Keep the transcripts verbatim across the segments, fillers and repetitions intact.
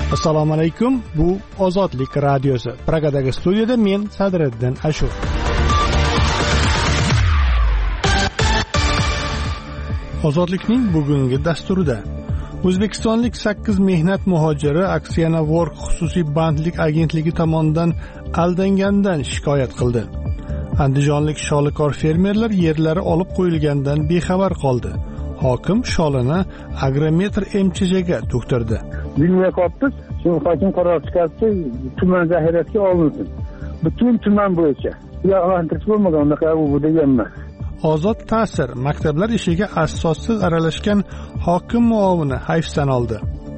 Assalomu alaykum. Bu Ozodlik radiosi. Pragadagi studiyada men Sadriddin Ashur. Ozodlikning bugungi dasturida O'zbekistonlik sakkiz mehnat muhojiri Aksiana Work xususiy bandlik agentligi tomonidan aldangandan shikoyat qildi. Andijonlik sholikor fermerlar yerlari olib qo'yilgandan bexabar qoldi. Hokim sholini Agrometr M C J'ga to'ktirdi. Bilmayapmiz, shu hokim qaror chiqardi, tuman zaxirasiga olinsin. Butun tuman bo'yicha. Yo'qlantirish bo'lmagan, unaqa bu degan emas. Ozod ta'sir maktablar ishiga asossiz aralashgan hokim muovini hayfsan oldi.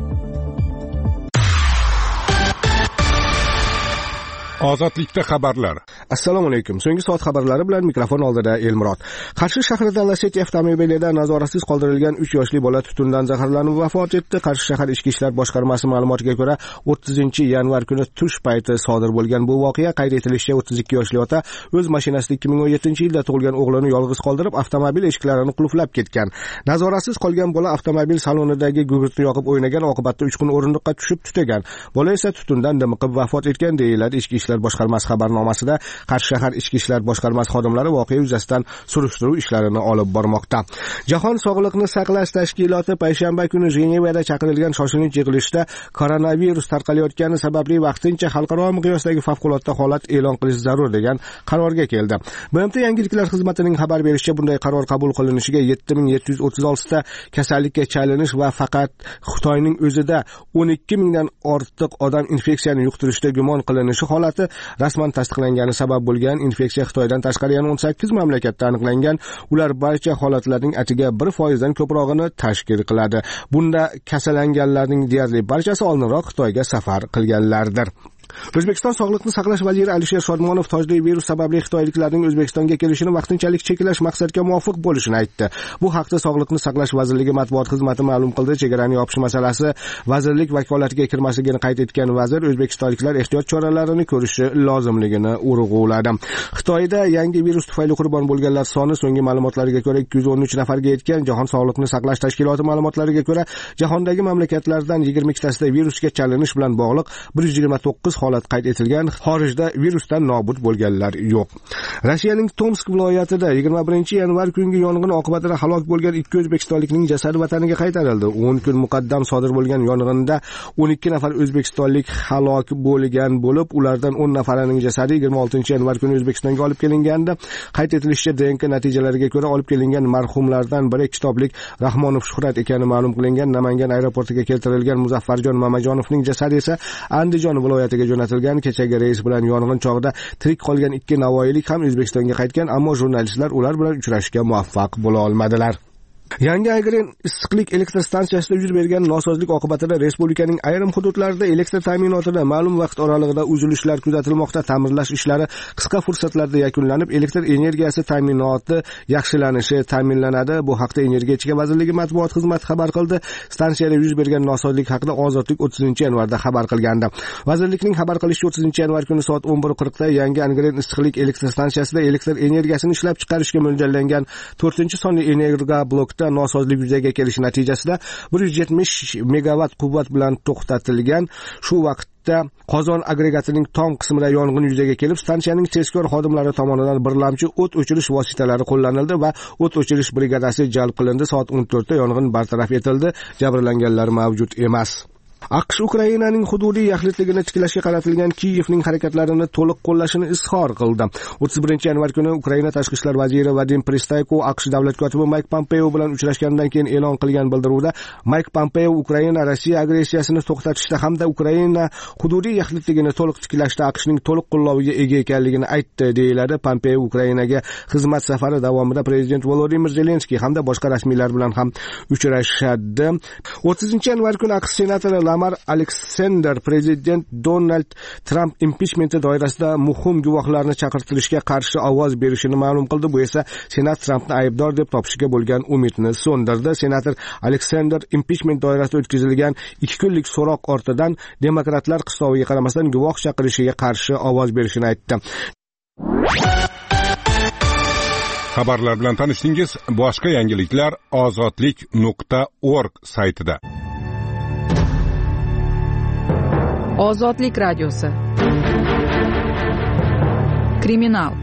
Ozodlikda xabarlar. Assalomu alaykum. So'nggi soat xabarlari bilan mikrofon oldida Elmurod. Qarshi shahrida Lacetti avtomobilida nazoratsiz qoldirilgan uch yoshli bola tutundan zaharlanib vafot etdi. Qarshi shahar ichki ishlar boshqarmasi ma'lumotiga ko'ra, o'ttizinchi yanvar kuni tush payti sodir bo'lgan bu voqea qayd etilishicha, o'ttiz ikki yoshli ota o'z mashinasida ikki ming o'n yettinchi yilda tug'ilgan o'g'lini yolg'iz qoldirib, avtomobil eshiklarini qulflab ketgan. Nazoratsiz qolgan bola avtomobil salonidagi gugurtni yoqib o'ynagan, oqibatda uch kun o'rindiqqa tushib tutagan. Bola esa tutundan dimiqib vafot etgan deyiladi ichki ishlar boshqarmasi xabarnomasida. Qarshi shahar ichki ishlar boshqarmasi xodimlari voqea yuzasidan surishtiruv ishlarini olib bormoqda. Jahon sog'liqni saqlash tashkiloti payshanba kuni Jenevada chaqirilgan shoshilinch yig'ilishda koronavirus tarqalayotgani sababli vaqtincha xalqaro miqyosdagi favqulodda holat e'lon qilish zarur degan qarorga keldi. B M T yangiliklar xizmatining xabar berishicha, bunday qaror qabul qilinishiga yetti ming yetti yuz o'ttiz olti ta kasallikka chalinish va faqat Xitoyning o'zida o'n ikki mingdan ortiq odam infeksiyani yuqtirishda gumon qilinishi holati rasman tasdiqlangani sabab bo'lgan. Infeksiya Xitoydan tashqari yana o'n sakkiz mamlakatda aniqlangan. Ular barcha holatlarning atiga bir foiz dan ko'prog'ini tashkil qiladi. Bunda kasallanganlarning deyarli barchasi oldinroq Xitoyga safar qilganlardir. O'zbekiston Sog'liqni saqlash vaziri Alisher Shodmonov tojli virus sababli xitoyliklarning O'zbekistonga kelishini vaqtinchalik cheklash maqsadga muvofiq bo'lishini aytdi. Bu haqda Sog'liqni saqlash vazirligi matbuot xizmati ma'lum qildi. Chegarani yopish masalasi vazirlik vakolatiga kirmasligini qayd etgan vazir o'zbekistonliklar ehtiyot choralarini ko'rishi lozimligini urg'uladi. Xitoyda yangi virus tufayli qurbon bo'lganlar soni so'nggi ma'lumotlarga ko'ra ikki yuz o'n uch nafarga yetgan. Jahon Sog'liqni saqlash tashkiloti ma'lumotlariga ko'ra, jahondagi mamlakatlardan yigirma ikki tasida virusga chalinish bilan bog'liq bir yuz yigirma to'qqiz holat qayd etilgan. Xorijda virusdan nobud bo'lganlar yo'q. Rossiyaning Tomsk viloyatida yigirma birinchi yanvar kungi yong'in oqibatida halok bo'lgan ikki o'zbekistonlikning jasadi vataniga qaytarildi. o'n kun muqaddam sodir bo'lgan yong'inda o'n ikki nafar o'zbekistonlik halok bo'lgan bo'lib, ulardan o'n nafarining jasadi yigirma oltinchi yanvar kuni O'zbekistonga olib kelingandi. Qayd etilishicha, D N K natijalariga ko'ra olib kelingan marhumlardan biri kitoblik Rahmonov Shuhrat ekani ma'lum qilingan. Namangan aeroportiga keltirilgan Muzaffarjon Mamajonovning jasadi esa Andijon viloyatiga jo'natilgan. Kechagi reys bilan yong'in chog'ida tirik qolgan ikki navoiylik ham O'zbekistonga qaytgan, ammo jurnalistlar ular bilan uchrashishga muvaffaq bo'la olmadilar. Yangi Aygren issiqlik elektr stansiyasida yuz bergan nosozlik oqibatida respublikaning ayrim hududlarida elektr ta'minotida ma'lum vaqt oralig'ida uzilishlar kuzatilmoqda. Ta'mirlash ishlari qisqa fursatlarda yakunlanib, elektr energiyasi ta'minoti yaxshilanishi ta'minlanadi. Bu haqda Energetika vazirligi matbuot xizmati xabar qildi. Stansiyada yuz bergan nosozlik haqida Ozodlik o'ttizinchi yanvarda xabar qilgandi. Vazirlikning xabar qilishicha, o'ttizinchi yanvar kuni soat o'n bir qirqda Yangi Aygren issiqlik elektr stansiyasida elektr energiyasini ishlab chiqarishga mo'ljallangan to'rtinchi sonli energo blokda nosozlik yuzaga kelishi natijasida bir yuz yetmish megavat quvvat bilan to'xtatilgan. Shu vaqtda qozon agregatining tom qismida yong'in yuzaga kelib, stansiyaning tezkor xodimlari tomonidan birlamchi o't o'chirish vositalari qo'llanildi va o't o'chirish brigadasi jalb qilindi. Soat o'n to'rtda yong'in bartaraf etildi. Jabrlanganlar mavjud emas. AQSh Ukrainaning hududiy yaxlitligini tiklashga qaratilgan Kiyevning harakatlarini to'liq qo'llashini izhor qildi. o'ttiz birinchi yanvar kuni Ukraina tashqi ishlar vaziri Vadim Pristayko AQSh davlat kotibi Mayk Pompeo bilan uchrashgandan keyin e'lon qilgan bildiruvda Mayk Pompeo Ukraina Rossiya agressiyasini to'xtatishda hamda Ukraina hududiy yaxlitligini to'liq tiklashda AQShning to'liq qo'lloviga ega ekanligini aytdi, deyiladi. Pompeo Ukrainaga xizmat safari davomida prezident Volodimir Zelenskiy hamda boshqa rasmiylar bilan ham uchrashadi. o'ttizinchi yanvar kuni AQSh senatori Lamar Alexander prezident Donald Trump impichmenti doirasida muhim guvohlarni chaqirtirishga qarshi ovoz berishini ma'lum qildi. Bu esa Senat Trumpni aybdor deb topishiga bo'lgan umidni so'ndirdi. Senator Alexander impichment doirasida o'tkazilgan ikki kunlik so'roq ortidan demokratlar qistoviga qaramasdan guvoh chaqirishiga qarshi ovoz berishini aytdi. Xabarlar bilan tanishdingiz. Boshqa yangiliklar ozodlik nuqta org saytida. Ozodlik radiosi. Kriminal.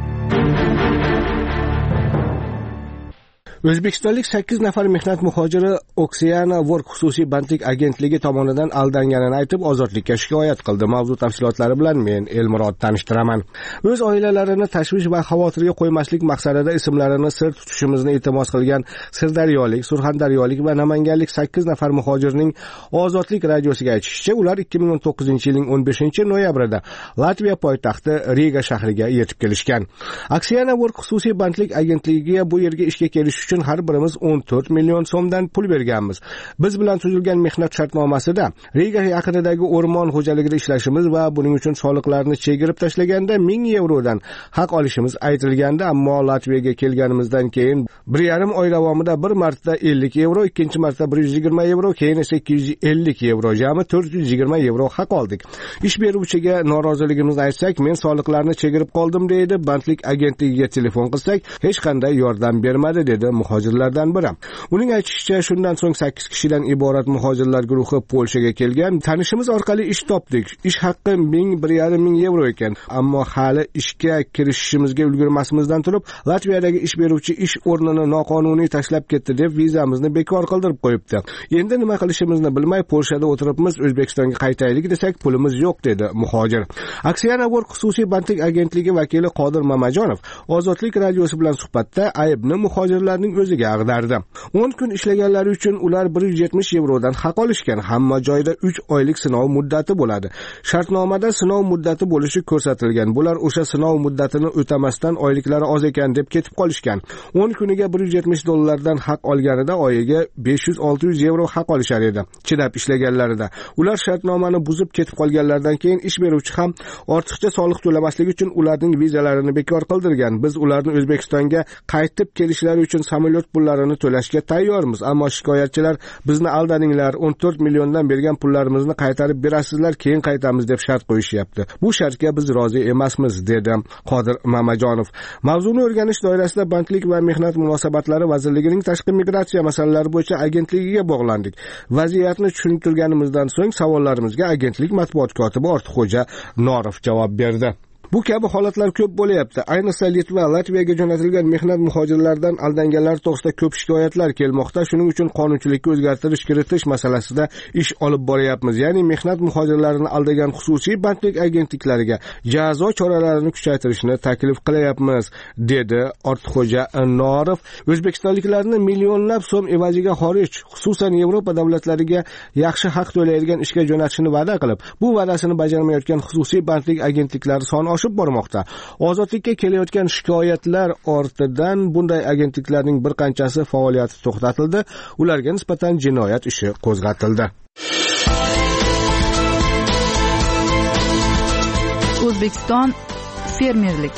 O'zbekistonlik sakkiz nafar mehnat muhojiri Oksana Work xususiy bandlik agentligi tomonidan aldanganini aytib ozodlikka shikoyat qildi. Mavzu tafsilotlari bilan men Elmurod tanishtiraman. O'z oilalarini tashvish va xavotirga qo'ymaslik maqsadida ismlarini sir tutishimizni iltimos qilgan Sirdaryolik, Surxondaryolik va Namanganlik sakkiz nafar muhojirning Ozodlik radiosiga aytishicha, ular ikki ming o'n to'qqizinchi yilning o'n beshinchi noyabrida Latviya poytaxti Riga shahriga yetib kelishgan. Oksana Work xususiy bandlik agentligiga bu yerga ishga kelish uchun har birimiz o'n to'rt million so'mdan pul berganmiz. Biz bilan tuzilgan mehnat shartnomasida Riga yaqinidagi o'rmon xo'jaligida ishlashimiz va buning uchun soliqlarni chegirib tashlaganda ming yevrodan haq olishimiz aytilganda, ammo Latviyaga kelganimizdan keyin bir yarim oy davomida bir marta ellik yevro, ikkinchi marta bir yuz yigirma yevro, keyin esa ikki yuz ellik yevro, jami to'rt yuz yigirma yevro haq oldik. Ish beruvchiga noroziligimizni aytsak, men soliqlarni chegirib qoldim deydi. Bandlik agentligiga telefon qilsak, hech qanday yordam bermadi dedi muhojirlardan biri. Uning aytishicha, shundan so'ng sakkiz kishidan iborat muhojirlar guruhi Polshaga kelgan. Tanishimiz orqali ish topdik. Ish haqqi ming bir yarim ming yevro ekan. Ammo hali ishga kirishishimizga ulgurmasimizdan turib, Latviyadagi ish beruvchi ish o'rnini noqonuniy tashlab ketdi deb vizamizni bekor qildirib qo'yibdi. Endi nima qilishimizni bilmay Polshada o'tiribmiz. O'zbekistonga qaytaylik desak, pulimiz yo'q dedi muhojir. Oksana Work xususiy bandlik agentligi vakili Qodir Mamajonov Ozodlik radiosi bilan suhbatda aybni muhojirlarning o'ziga ag'dardi. o'n kun ishlaganlari uchun ular bir yuz yetmish yevrodan haq olishgan. Hamma joyda uch oylik sinov muddati bo'ladi. Shartnomada sinov muddati bo'lishi ko'rsatilgan. Bular o'sha sinov muddatini o'tamasdan oyliklari oz ekan deb ketib qolishgan. o'n kuniga bir yuz yetmish dollardan haq olganida oyiga besh yuz olti yuz yevro haq olishar edi. Chidab ishlaganlarida. Ular shartnomani buzib ketib qolganlardan keyin ish beruvchi ham ortiqcha soliq to'lamasligi uchun ularning vizalarini bekor qildirgan. Biz ularni O'zbekistonga qaytib kelishlari uchun samolyot pullarini to'lashga tayyormiz, ammo shikoyatchilar bizni aldadinglar, o'n to'rt milliondan bergan pullarimizni qaytarib berasizlar, keyin qaytamiz deb shart qo'yishyapti. Bu shartga biz rozi emasmiz dedi Qodir Mamajonov. Mavzuni o'rganish doirasida Bandlik va mehnat munosabatlari vazirligining tashqi migratsiya masalalari bo'yicha agentligiga bog'landik. Vaziyatni tushuntirganimizdan so'ng savollarimizga agentlik matbuot kotibi Ortiqxo'ja Norov javob berdi. Bu kabi holatlar ko'p bo'layapti. Ayniqsa Litva, Latviyaga jo'natilgan mehnat muhojirlaridan aldanganlar to'g'risida ko'p shikoyatlar kelmoqda. Shuning uchun qonunchilikka o'zgartirish kiritish masalasida ish olib boryapmiz. Ya'ni mehnat muhojirlarini aldagan xususiy bandlik agentliklariga jazo choralarini kuchaytirishni taklif qilyapmiz, dedi Ortiqxo'ja Norov. O'zbekistonliklarni millionlab so'm evaziga xorij, xususan Yevropa davlatlariga yaxshi haq to'laydigan ishga jo'natishni va'da qilib, bu va'dasini bajarmayotgan xususiy bandlik agentliklari soni oshib bormoqda. Ozodlikka kelayotgan shikoyatlar ortidan bunday agentliklarning bir qanchasi faoliyati to'xtatildi, ularga nisbatan jinoyat ishi qo'zg'atildi. O'zbekiston fermerlik.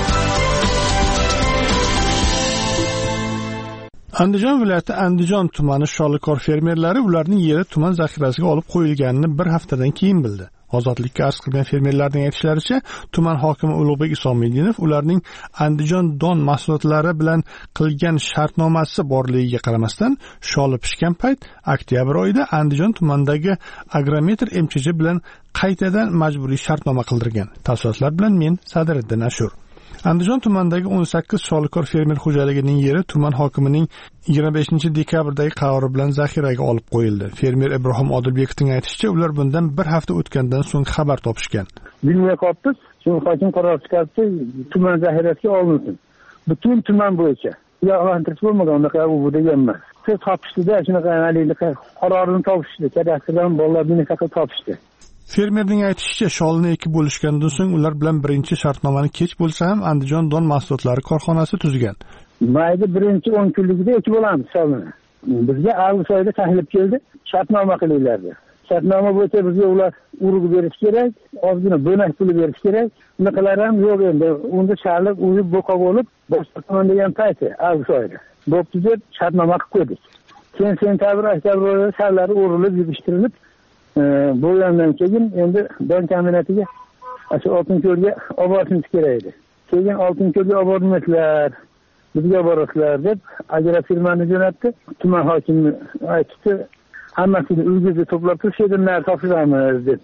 Andijon viloyati Andijon tumani sholikor fermerlari ularning yeri tuman zaxirasiga olib qo'yilganini bir haftadan keyin bildi. Ozodlikka arz qilgan fermerlarning aytishlaricha, tuman hokimi Ulug'bek Isomiddinov ularning Andijon don mahsulotlari bilan qilgan shartnomasi borligiga qaramasdan, sholi pishgan payt oktyabr oyida Andijon tumanidagi Agrometr M Ch J bilan qaytadan majburiy shartnoma qildirgan. Tafsilotlar bilan men Sadiriddin Ashur. Andijon tumanidagi o'n sakkiz sholikor fermer xo'jaligining yeri tuman hokimining yigirma beshinchi dekabrdagi qarori bilan zaxiraga olib qo'yildi. Fermer Ibrohim Odilbekovning aytishicha, ular bundan bir hafta o'tgandan so'ng xabar topishgan. Bilmay qolibmiz. Shu hokim qaror chiqardi, tuman zaxirasiga olinsin. Butun tuman bo'yicha. Yo'qlantirish bo'lmagan, unaqa bu degan emas. Siz topishdi-da, shunaqa haliga qarorini topishdi. Kadastrdan bolalar buni haqida topishdi. Fermerning aytishicha, sholni ekib bo'lishgandan so'ng ular bilan birinchi shartnomani kech bo'lsa ham Andijon don mahsulotlari korxonasi tuzgan. Mayda birinchi o'n kunligida ekib olamiz sholni. Bizga avgust oyida taklif keldi, shartnoma qilinglar dedi. Shartnoma bo'yicha bizga ular urug' berish kerak, ozgina bo'nak puli berish kerak. Bunaqalar ham yo'q endi. Unda sharlik uyib bo'qa bo'lib, boshqaman degan payti avgust oyida. Bo'pti deb shartnoma qilib qo'ydik. Keyin sentabr, oktyabr oyida sharlari o'rilib, yig'ishtirilib bo'lgandan keyin endi don kombinatiga shu Oltinko'lga olib borishimiz kerak edi. Keyin Oltinko'lga olib bormaslar, bizga borasizlar deb agrofirmani jo'natdi. Tuman hokimi aytdi, hammasini uyga to'plab turishadilar, topshiramiz deb.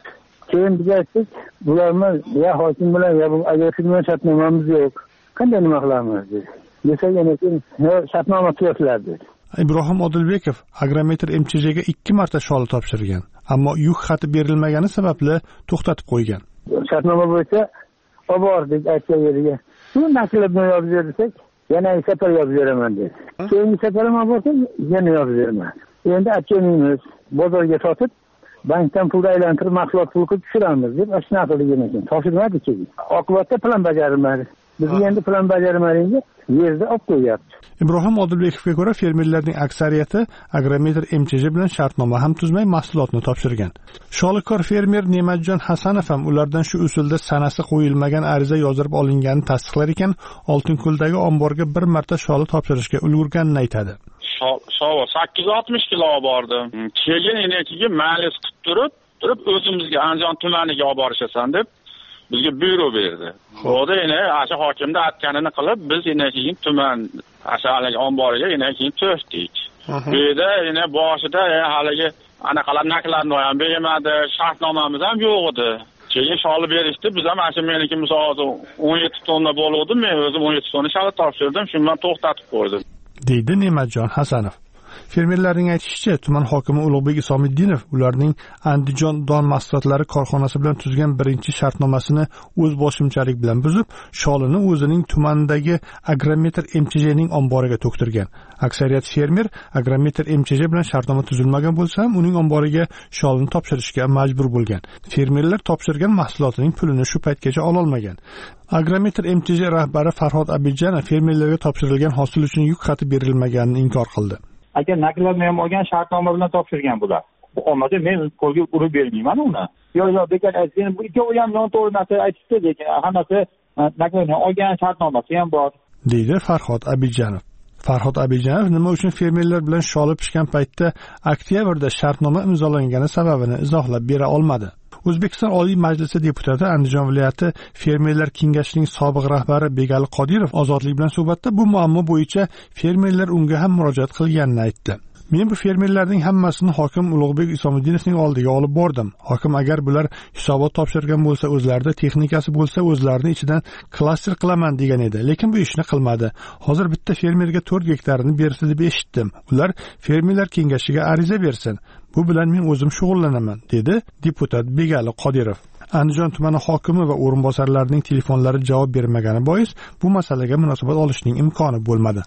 keyin biz aytdik, bularni ya hokim bilan ya bu agentlik bilan shartnomamiz yo'q, qanday nima qilamiz dedi. Desak yana keyin shartnoma tuzatlar dedi. Ibrohim Odilbekov Agrometr M Ch Jga ikki marta sholi topshirgan, ammo yuk xati berilmagani sababli to'xtatib qo'ygan. Shartnoma bo'yicha olib bordik aytgan yeriga. Shu naklabni yozib bersak, yana safar yozib beraman dedi. Keyingi safar ham bo'lsa, yana yozib beraman. Endi aytganimiz bozorga sotib, bankdan pul aylantirib mahsulot puli tushiramiz deb ashuna qilgan ekan. Topshirmadik keyin. Oqibatda plan bajarilmadi. Biz endi plan bajarmaringa yerda olib qo'yapti. Ibrohim Odilbekovga ko'ra, fermerlarning aksariyati Agrometr M Ch J bilan shartnoma ham tuzmay mahsulotni topshirgan. Sholikor fermer Ne'matjon Hasanov ham ulardan shu usulda sanasi qo'yilmagan ariza yozdirib olinganini tasdiqlar ekan, Oltinko'ldagi omborga bir marta sholi topshirishga ulgurganini aytadi. Shova sakkiz yuz oltmish kilo olib bordim. Keyin enekiga ma'lus qilib turib, turib o'zimizga Andijon tumaniga olib borishasan deb bizga buyruq berdi. Xo'da yana asha hokimda aytganini qilib, biz yana keyin tuman ashalik omboriga yana keyin to'xtdik. Bu yerda yana boshida haligi anaqalar naklarni ham bermadi, shartnomamiz ham yo'q edi. Keyin sholi berishdi, biz ham asha meniki misol o'n yetti tonna bo'ldi, men o'zim o'n yetti tonna sholi topshirdim, shu bilan to'xtatib qo'ydim. deydi Ne'matjon Hasanov. Fermerlarning aytishicha, tuman hokimi Ulug'bek Isomiddinov ularning Andijon don mahsulotlari korxonasi bilan tuzgan birinchi shartnomasini o'z boshimchalik bilan buzib, sholini o'zining tumandagi Agrometr M Ch Jning omboriga to'ktirgan. Aksariyat fermer Agrometr M Ch J bilan shartnoma tuzilmagan bo'lsa ham, uning omboriga sholini topshirishga majbur bo'lgan. Fermerlar topshirgan mahsulotining pulini shu paytgacha ola olmagan. Agrometr M Ch J rahbari Farhod Abidjanov fermerlarga topshirilgan hosil uchun yuk xati berilmaganini inkor qildi. Agar naklarni ham olgan shartnoma bilan topshirgan bular. Bu olmasa men qo'lga urib bermayman uni. Yo'q, yo'q, bekor aytgan, bu ikkovi ham noto'g'ri narsa aytishdi, lekin hammasi naklarni olgan shartnomasi ham bor, deydi Farhod Abidjanov. Farhod Abidjanov nima uchun fermerlar bilan sholi pishgan paytda oktyabrda shartnoma imzolangani sababini izohlab bera olmadi. O'zbekiston Oliy Majlisi deputati Andijon viloyati fermerlar kengashining sobiq rahbari Begali Qodirov Ozodlik bilan suhbatda bu muammo bo'yicha fermerlar unga ham murojaat qilganini aytdi. Men bu fermerlarning hammasini hokim Ulug'bek Isomiddinovning oldiga olib bordim. Hokim agar bular hisobot topshirgan bo'lsa, o'zlarida texnikasi bo'lsa, o'zlarini ichidan klaster qilaman degan edi, lekin bu ishni qilmadi. Hozir bitta fermerga to'rt gektarini bersa deb eshitdim. Ular fermerlar kengashiga ariza bersin. Bu bilan men o'zim shug'ullanaman, dedi deputat Begali Qodirov. Andijon tumani hokimi va o'rinbosarlarining telefonlari javob bermagani bois bu masalaga munosabat olishning imkoni bo'lmadi.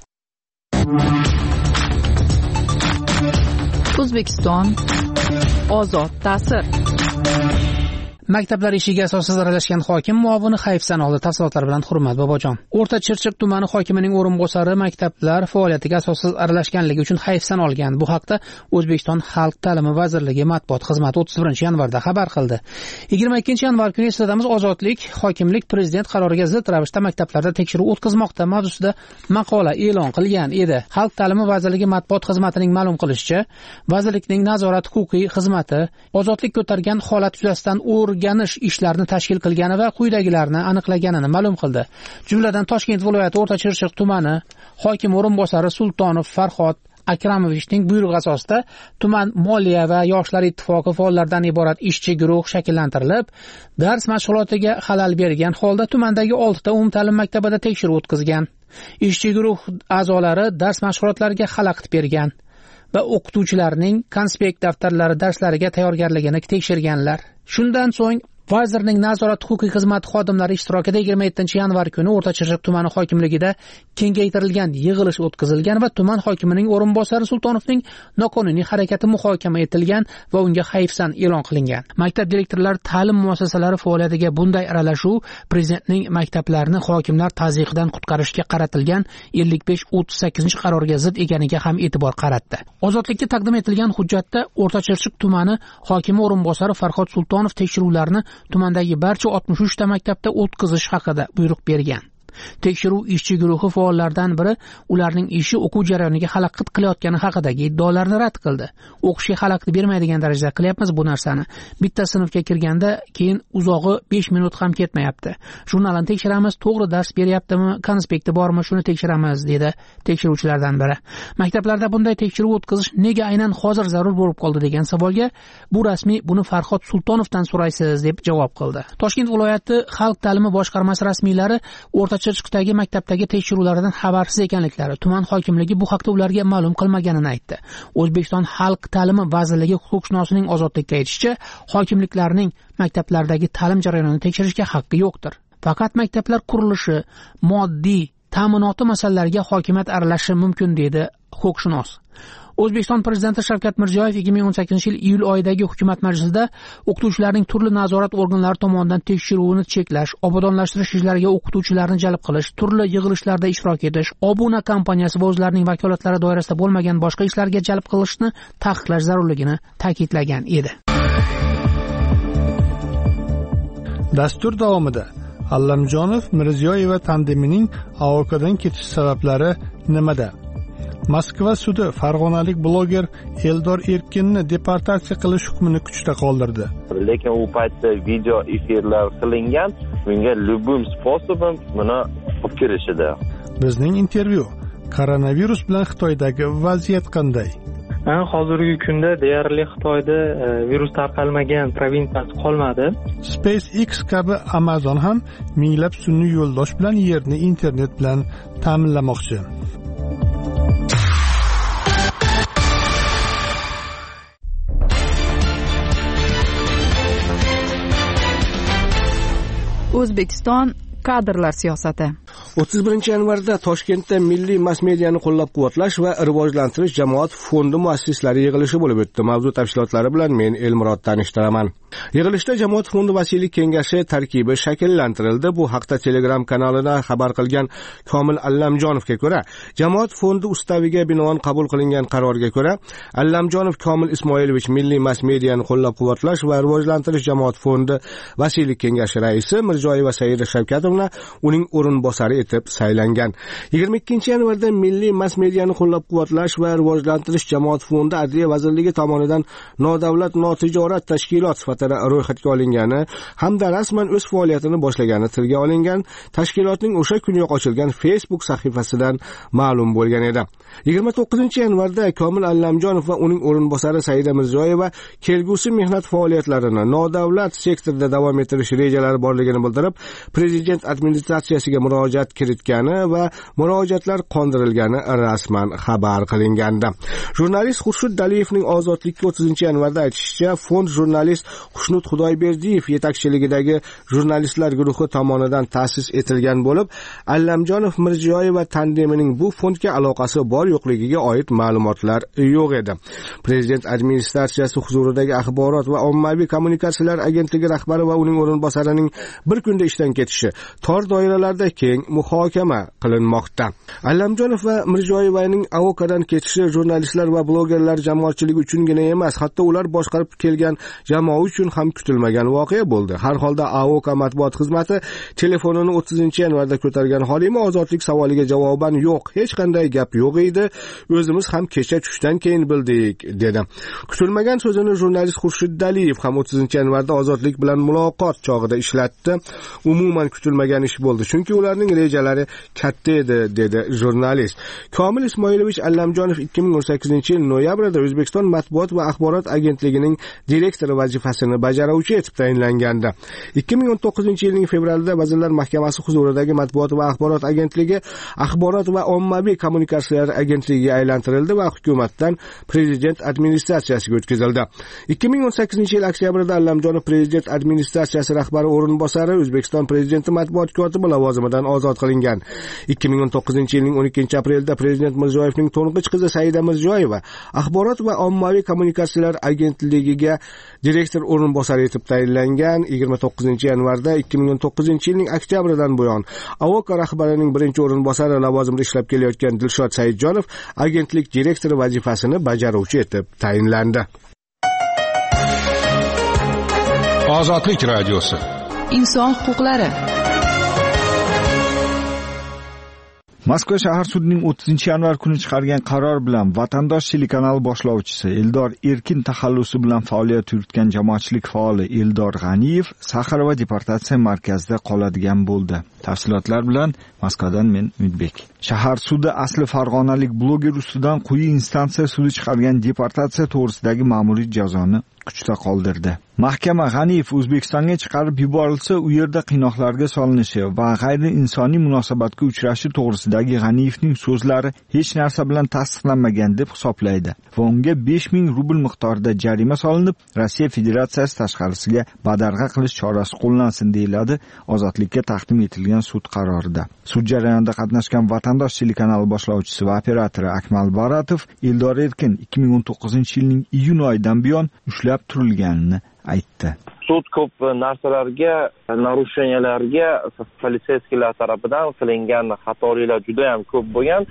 O'zbekiston ozod ta'sir. Maktablar ishiga asossiz aralashgan hokim muovini hayfsan oldi. Tafsilotlar bilan Hurmat Bobojon. O'rta Chirchiq tumani hokimining o'rinbosari maktablar faoliyatiga asossiz aralashganligi uchun hayfsan olgan. Bu haqda O'zbekiston Xalq ta'limi vazirligi matbuot xizmati o'ttiz birinchi yanvarda xabar qildi. yigirma ikkinchi yanvar kuni eslatamiz, Ozodlik hokimlik prezident qaroriga zid ravishda maktablarda tekshiruv o'tkazmoqda mavzusida maqola e'lon qilgan edi. Xalq ta'limi vazirligi matbuot xizmatining ma'lum qilishicha, vazirlikning nazorat huquqiy xizmati Ozodlik ko'targan holat yuzasidan o'rganish ishlarini tashkil qilgani va quyidagilarni aniqlaganini ma'lum qildi. Jumladan Toshkent viloyati O'rta Chirchiq tumani hokim o'rinbosari Sultonov Farhod Akramovichning buyrug'i asosida tuman moliya va yoshlar ittifoqi faollaridan iborat ishchi guruh shakllantirilib, dars mashg'ulotiga xalal bergan holda tumandagi oltita umumta'lim maktabida tekshiruv o'tkazgan. Ishchi guruh a'zolari dars mashg'ulotlariga xalaqit bergan va o'qituvchilarning konspekt daftarlari darslariga tayyorgarligini tekshirganlar. Shundan so'ng vazirning nazorat huquqiy xizmati xodimlari ishtirokida yigirma yettinchi yanvar kuni O'rta Chirchiq tumani hokimligida kengaytirilgan yig'ilish o'tkazilgan va tuman hokimining o'rinbosari Sultonovning noqonuniy harakati muhokama etilgan va unga hayfsan e'lon qilingan. Maktab direktorlari ta'lim muassasalari faoliyatiga bunday aralashuv prezidentning maktablarni hokimlar tazyiqidan qutqarishga qaratilgan ellik besh o'ttiz sakkizinchi qarorga zid ekaniga ham e'tibor qaratdi. Ozodlikka taqdim etilgan hujjatda O'rta Chirchiq tumani hokimi o'rinbosari Farhod Sultonov tekshiruvlarni tumandagi barcha oltmish uchta maktabda o'tkazish haqida buyruq bergan. Tekshiruv ishchi guruhi faollaridan biri ularning ishi o'quv jarayoniga xalaqit qilayotgani haqidagi iddaolarni rad qildi. O'qishga xalaqit bermaydigan darajada qilyapmiz bu narsani. Bitta sinfga kirganda keyin uzog'i besh minut ham ketmayapti. Jurnalni tekshiramiz, to'g'ri dars beryaptimi, konspekti bormi, shuni tekshiramiz, dedi tekshiruvchilardan biri. Maktablarda bunday tekshiruv o'tkazish nega aynan hozir zarur bo'lib qoldi degan savolga bu rasmiy buni Farhod Sultonovdan so'raysiz deb javob qildi. Toshkent viloyati xalq ta'limi boshqarmasi rasmiylari O'rta Chirchiqdagi maktabdagi tekshiruvlardan xabarsiz ekanliklari, tuman hokimligi bu haqda ularga ma'lum qilmaganini aytdi. O'zbekiston Xalq ta'limi vazirligi huquqshunosning Ozodlikka aytishicha, hokimliklarning maktablardagi ta'lim jarayonini tekshirishga haqqi yo'qdir. Faqat maktablar qurilishi, moddiy, ta'minoti masalalariga hokimiyat aralashishi mumkin, dedi huquqshunos. O'zbekiston Prezidenti Shavkat Mirziyoyev ikki ming o'n sakkizinchi yil iyul oyidagi hukumat majlisida o'qituvchilarning turli nazorat organlari tomonidan tekshiruvini cheklash, obodonlashtirish ishlariga o'qituvchilarni jalb qilish, turli yig'ilishlarda ishtirok etish, obuna kompaniyasi va o'zlarining vakolatlari doirasida bo'lmagan boshqa ishlarga jalb qilishni taqiqlash zarurligini ta'kidlagan edi. Dastur davomida Allamjonov Mirziyoyeva tandemining A O K'dan ketish sabablari nimada? Moskva sudi farg'onalik bloger Eldor Erkinni deportatsiya qilish hukmini kuchda qoldirdi. Lekin u paytda video efirlar qilingan, menga любым способом buni olib kirishdi. Bizning intervyu: koronavirus bilan Xitoydagi vaziyat qanday? Hozirgi kunda deyarli Xitoyda virus tarqalmagan provinsiyasi qolmadi. SpaceX kabi Amazon ham minglab sun'iy yo'ldosh bilan yerni internet bilan ta'minlamoqchi. O'zbekiston kadrlar siyosati. o'ttiz birinchi yanvarda Toshkentda milliy mass mediani qo'llab-quvvatlash va rivojlantirish jamoat fondi muassislari yig'ilishi bo'lib o'tdi. Mavzu tafsilotlari bilan men Elmurod tanishtiraman. Yig'ilishda jamoat fondi vasiylik kengashi tarkibi shakllantirildi. Bu haqda Telegram kanalida xabar qilgan Komil Allamjonovga ko'ra, jamoat fondi ustaviga binoan qabul qilingan qarorga ko'ra, Allamjonov Komil Ismoilovich milliy mass mediani qo'llab-quvvatlash va rivojlantirish jamoat fondi vasiylik kengashi raisi, Mirziyoyeva Saida Shavkatovna uning o'rinbosari etib saylangan. yigirma ikkinchi yanvarda milliy mass mediani qo'llab-quvvatlash va rivojlantirish jamoat fondi Adliya vazirligi tomonidan nodavlat notijorat tashkilot sifatida ro'yxatga olingani hamda rasman o'z faoliyatini boshlagani tilga olingan. Tashkilotning o'sha kuniyoq ochilgan Facebook sahifasidan ma'lum bo'lgan edi. yigirma to'qqizinchi yanvarda Komil Allamjonov va uning o'rinbosari Saida Mirziyoyeva kelgusi mehnat faoliyatlarini nodavlat sektorda davom ettirish rejalari borligini bildirib, Prezident administratsiyasiga murojaat kiritgani va murojaatlar qondirilgani rasman xabar qilingandi. Jurnalist Xurshid Daliyevning Ozodlikka o'ttizinchi yanvarda aytishicha, fond jurnalist Xushnut Xudoyberdiyev yetakchiligidagi jurnalistlar guruhi tomonidan ta'sis etilgan bo'lib, Allamjonov Mirziyoyeva tandemining bu fondga aloqasi bor yo'qligiga oid ma'lumotlar yo'q edi. Prezident administratsiyasi huzuridagi axborot va ommaviy kommunikatsiyalar agentligi rahbari va uning o'rinbosarining bir kunda ishdan ketishi tor doiralarda keng muhokama qilinmoqda. Allamjonov va Mirziyoyevaning A O K'dan ketishi jurnalistlar va blogerlar jamoatchiligi uchungina emas, hatto ular boshqarib kelgan jamoa uchun ham kutilmagan voqea bo'ldi. Har holda A O K matbuot xizmati telefonini o'ttizinchi yanvarda ko'targan Holima ozodlik savoliga javoban yo'q, hech qanday gap yo'q edi. O'zimiz ham kecha tushdan keyin bildik, dedi. Kutilmagan so'zini jurnalist Xurshid Daliyev ham o'ttizinchi yanvarda ozodlik bilan muloqot chog'ida ishlatdi. Umuman kutilmagan ish bo'ldi, chunki ularning rejalari katta edi, dedi jurnalist. Komil Ismoilovich Allamjonov ikki ming o'n sakkizinchi yil noyabrda O'zbekiston matbuot va axborot agentligining direktori vazifasini bajaruvchi etib tayinlangandi. ikki ming o'n to'qqizinchi yilning fevralida Vazirlar Mahkamasi huzuridagi matbuot va axborot agentligi axborot va ommaviy kommunikatsiyalar agentligiga aylantirildi va hukumatdan Prezident administratsiyasiga o'tkazildi. ikki ming o'n sakkizinchi yil oktyabrda Allamjonov Prezident administratsiyasi rahbari o'rinbosari, O'zbekiston Prezidenti matbuot kotibi lavozimidan ozod qilingan. ikki ming o'n to'qqizinchi yilning o'n ikkinchi aprelida Prezident Mirziyoyevning to'ng'ich qizi Saida Mirziyoyeva axborot va ommaviy kommunikatsiyalar agentligiga direktor o'rinbosari etib tayinlangan. yigirma to'qqizinchi yanvarda ikki ming o'n to'qqizinchi yilning oktyabridan buyon A O K rahbarining birinchi o'rinbosari lavozimida ishlab kelayotgan Dilshod Saidjonov agentlik direktori vazifasini bajaruvchi etib tayinlandi. Ozodlik radiosi. Inson huquqlari. Moskva shahar sudining o'ttizinchi yanvar kuni chiqargan qaror bilan Vatandosh telekanali boshlovchisi Eldor Erkin taxallusi bilan faoliyat yuritgan jamoatchilik faoli Eldor G'aniyev Saxarova deportatsiya markazida qoladigan bo'ldi. Tafsilotlar bilan Moskvadan men Umidbek. Shahar sudi asli farg'onalik bloger ustidan quyi instansiya sudi chiqargan deportatsiya to'g'risidagi ma'muriy jazoni kuchda qoldirdi. Mahkama G'aniyev O'zbekistonga chiqarib yuborilsa, u yerda qiynoqlarga solinishi va g'ayri insoniy munosabatga uchrashi to'g'risidagi G'aniyevning so'zlari hech narsa bilan tasdiqlanmagan deb hisoblaydi va unga besh ming rubl miqdorida jarima solinib, Rossiya Federatsiyasi tashqarisiga badarg'a qilish chorasi qo'llansin deyiladi ozodlikka taqdim etilgan sud qarorida. Sud jarayonida qatnashgan Vatandosh telekanali boshlovchisi va operatori Akmal Baratov Eldor Erkin ikki ming o'n to'qqizinchi yilning iyun oyidan buyon ushlab turilganini aytdi. Sud ko'p narsalarga, narushenyalarga politsiyskilar tomonidan qilingan xatoliklar juda ham ko'p bo'lgan.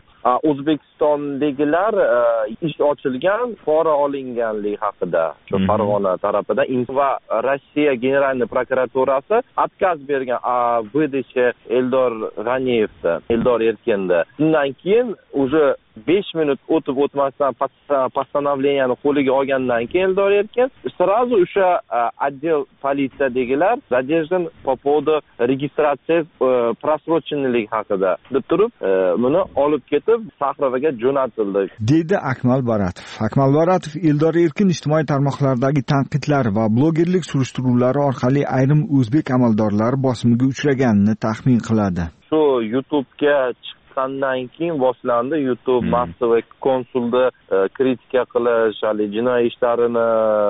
O'zbekistondagilar ish ochilgan, pora olinganligi haqida shu Farg'ona tarafidan va Rossiya General prokuraturasi отказ bergan VDC Eldor G'aniyevda, Eldor Erkinda. Undan keyin уже besh minut o'tib o'tmasdan постановлениeni qo'liga olgandan keyin Eldor Erkin сразу o'sha отдел politsiyadagilar задержан по поводу registratsiya просроченlik haqida deb turib, buni olib ketib Saxrovaga jo'natildi, deydi Akmal Baratov. Akmal Baratov Eldor Erkin ijtimoiy tarmoqlardagi tanqidlar va blogerlik surishtiruvlari orqali ayrim o'zbek amaldorlari bosimiga uchraganini taxmin qiladi. Shu YouTube'ga chiqqandan keyin boshlandi. YouTube massive konsulda kritika qilish, hali jinoiy ishlarini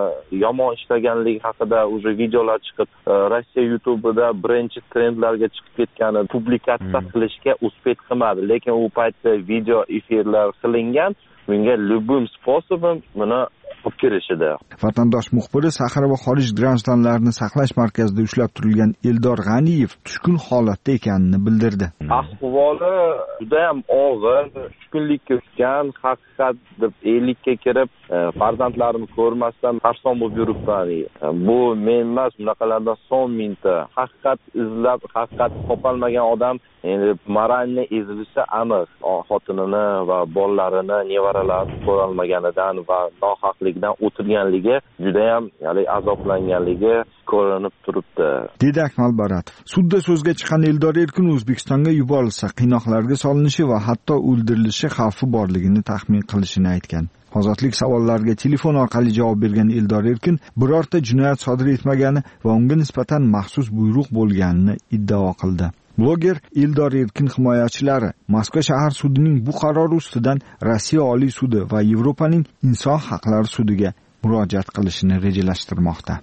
yomon ishlaganligi haqida o'sha videolar chiqib, Rossiya YouTube'ida birinchi trendlarga chiqib ketgani publikatsiya qilishga uspet qilmadi. Lekin u paytda video efirlar qilingan, bunga любым способом buni olib kirishdi. Vatandosh muxbiri Saxarova xorij grajdanlarini saqlash markazida ushlab turilgan Eldor G'aniyev tushkun holatda ekanini bildirdi. Ahvoli juda ham og'ir, tushkunlikka tushgan, haqiqat deb ellikka kirib, farzandlarimni ko'rmasdan qarson bo'lib yuribman. Bu men emas, bunaqalardan son mingta. Haqiqat izlab, haqiqat topolmagan odam endi moralni ezilishi aniq. Xotinini va bolalarini, nevaralarini ko'rolmaganidan va nohaqlikdan o'tilganligi juda ham, ya'ni azoblanganligi ko'rinib turibdi, dedi Akmal Baratov. Sudda so'zga chiqqan Eldor Erkin O'zbekistonga yuborilsa, qiynoqlarga solinishi va hatto o'ldirilishi xavfi borligini taxmin qilishini aytgan. Ozodlik savollariga telefon orqali javob bergan Eldor Erkin birorta jinoyat sodir etmagani va unga nisbatan maxsus buyruq bo'lganini iddao qildi. Bloger Eldor Erkin himoyachilari Moskva shahar sudining bu qarori ustidan Rossiya Oliy sudi va Yevropaning inson haqlari sudiga murojaat qilishni rejalashtirmoqda.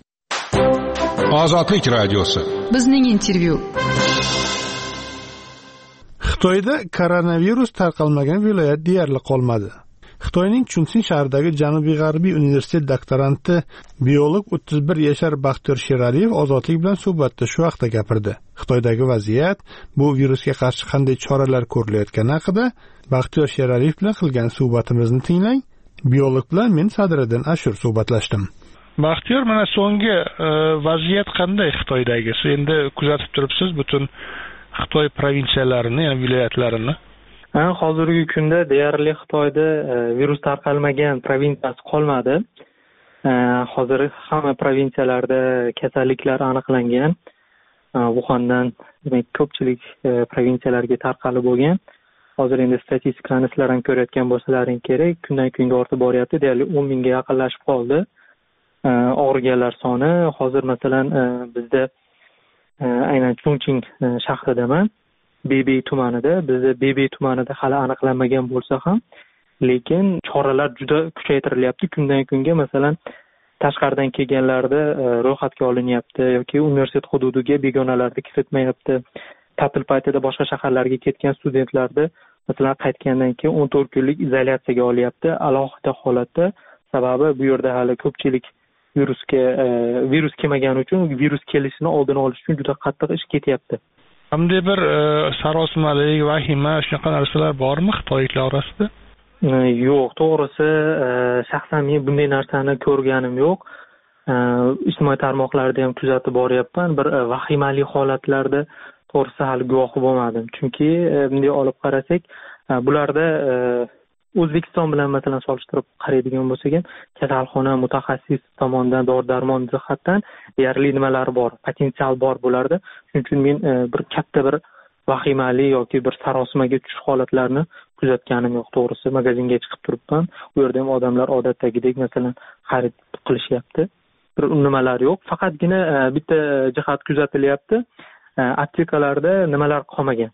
Ozodlik radiosi. Bizning intervyu. Xitoyda koronavirus tarqalmagan viloyat deyarli qolmadi. Xitoyning Chunsin shahridagi Janubiy-g'arbiy universitet doktoranti biolog o'ttiz bir yashar Baxtiyor Sheraliyev Ozodlik bilan suhbatda shu haqda gapirdi. Xitoydagi vaziyat, bu virusga qarshi qanday choralar ko'rilayotgani haqida Baxtiyor Sheraliyev bilan qilgan suhbatimizni tinglang. Biolog bilan men Sadriddin Ashur suhbatlashdim. Baxtiyor, mana so'nggi vaziyat qanday Xitoydagi? Siz endi kuzatib turibsiz butun Xitoy provinsiyalarini, ya'ni viloyatlarini. Hozirgi kunda deyarli Xitoyda virus tarqalmagan provinsiyasi qolmadi. Hozir hamma provinsiyalarda kasalliklar aniqlangan. Wuhandan demak ko'pchilik provinsiyalarga tarqalib bo'lgan. Hozir endi statistikani sizlar ham ko'rayotgan bo'lsalaring kerak, kundan kunga ortib boryapti. Deyarli o'n mingga yaqinlashib qoldi. Og'riganlar soni hozir masalan bizda aynan Chunsin shahridaman. Bebey tumanida, bizda Bebey tumanida hali aniqlanmagan bo'lsa ham, lekin choralar juda kuchaytirilyapti. Kundan kunga masalan tashqaridan kelganlarda ro'yxatga olinyapti yoki universitet hududiga begonalarda kiritmayapti. Ta'til paytida boshqa shaharlarga ketgan studentlarni masalan qaytgandan keyin o'n to'rt kunlik izolyatsiyaga olyapti. Alohida holatda, sababi bu yerda hali ko'pchilik virusga virus kelmagani uchun virus kelishini oldini olish uchun juda qattiq ish ketyapti. Hamda bir sarosimalik, vahima shunaqa narsalar bormi Xitoyliklar orasida? Yo'q, to'g'risi shaxsan men bunday narsani ko'rganim yo'q. Ijtimoiy tarmoqlarda ham kuzatib boryapman. Bir vahimali holatlarda to'g'risi hali guvohi bo'lmadim. Chunki bunday olib qarasak, bularda O'zbekiston bilan masalan solishtirib qaraydigan bo'lsak ham, kasalxona mutaxassis tomonidan dori-darmon jihatdan deyarli nimalar bor, potensial bor bo'lardi. Shuning uchun men bir katta bir vahimali yoki bir sarosimaga tushish holatlarini kuzatganim yo'q. To'g'risi, magazinga chiqib turibman. U yerda ham odamlar odatdagidek masalan xarid qilishyapti. Bir nimalar yo'q. Faqatgina bitta jihat kuzatilyapti. Aptekalarda nimalar qolmagan.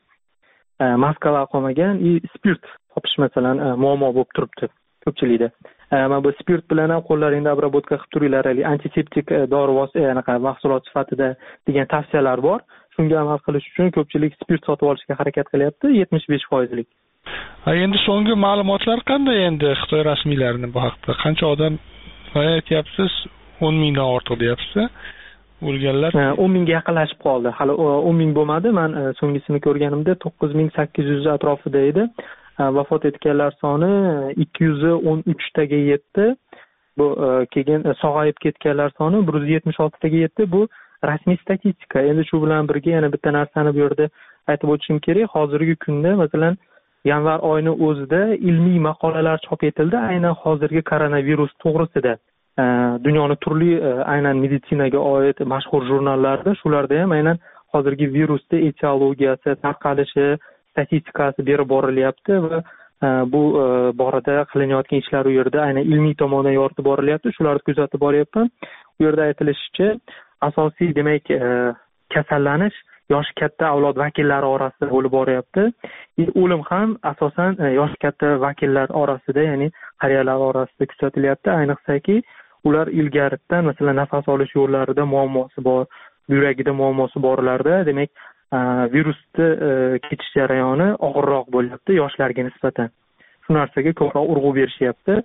Maskalar qolmagan, i spirt topish masalan muammo bo'lib turibdi ko'pchilikda. Mana bu spirt bilan ham qo'llaringda обработка qilib turinglar, antiseptik dori vosita, anaqa mahsulot sifatida degan tavsiyalar bor. Shunga amal qilish uchun ko'pchilik spirt sotib olishga harakat qilyapti, yetmish besh foizlik. Ha, endi so'nggi ma'lumotlar qanday endi Xitoy rasmiylarining bu haqda? Qancha odam aytyapsiz? o'n mingdan ortiq deyapsiz. O'lganlar o'n mingga yaqinlashib qoldi. Hali o'n ming bo'lmadi. Men so'nggisini ko'rganimda to'qqiz ming sakkiz yuz atrofida edi. Vafot etganlar soni ikki yuz o'n uch taga yetdi. Bu keyin sog'ayib ketganlar soni bir yuz yetmish olti taga yetdi. Bu rasmiy statistika. Endi shu bilan birga yana bitta narsani bu yerda aytib o'tishim kerak. Hozirgi kunda masalan yanvar oyini o'zida ilmiy maqolalar chop etildi, aynan hozirgi koronavirus to'g'risida. Dunyoning turli aynan meditsinaga oid mashhur jurnallarda, shularda ham aynan hozirgi virusning etiologiyasi, tarqalishi, statistikasi berib borilyapti va bu borada qilinayotgan ishlar u yerda aynan ilmiy tomondan yoritib borilyapti. Shularni kuzatib boryapman. Bu yerda aytilishicha, asosiy demak kasallanish yosh katta avlod vakillari orasida bo'lib boryapti. O'lim ham asosan yosh katta vakillar orasida, ya'ni qariyalar orasida kuzatilyapti. Ayniqsaki ular ilgaridan masalan nafas olish yo'llarida muammosi bor, yuragida muammosi borlarda, demak virusni ketish jarayoni og'irroq bo'lyapti yoshlarga nisbatan. Shu narsaga ko'proq urg'u berishyapti.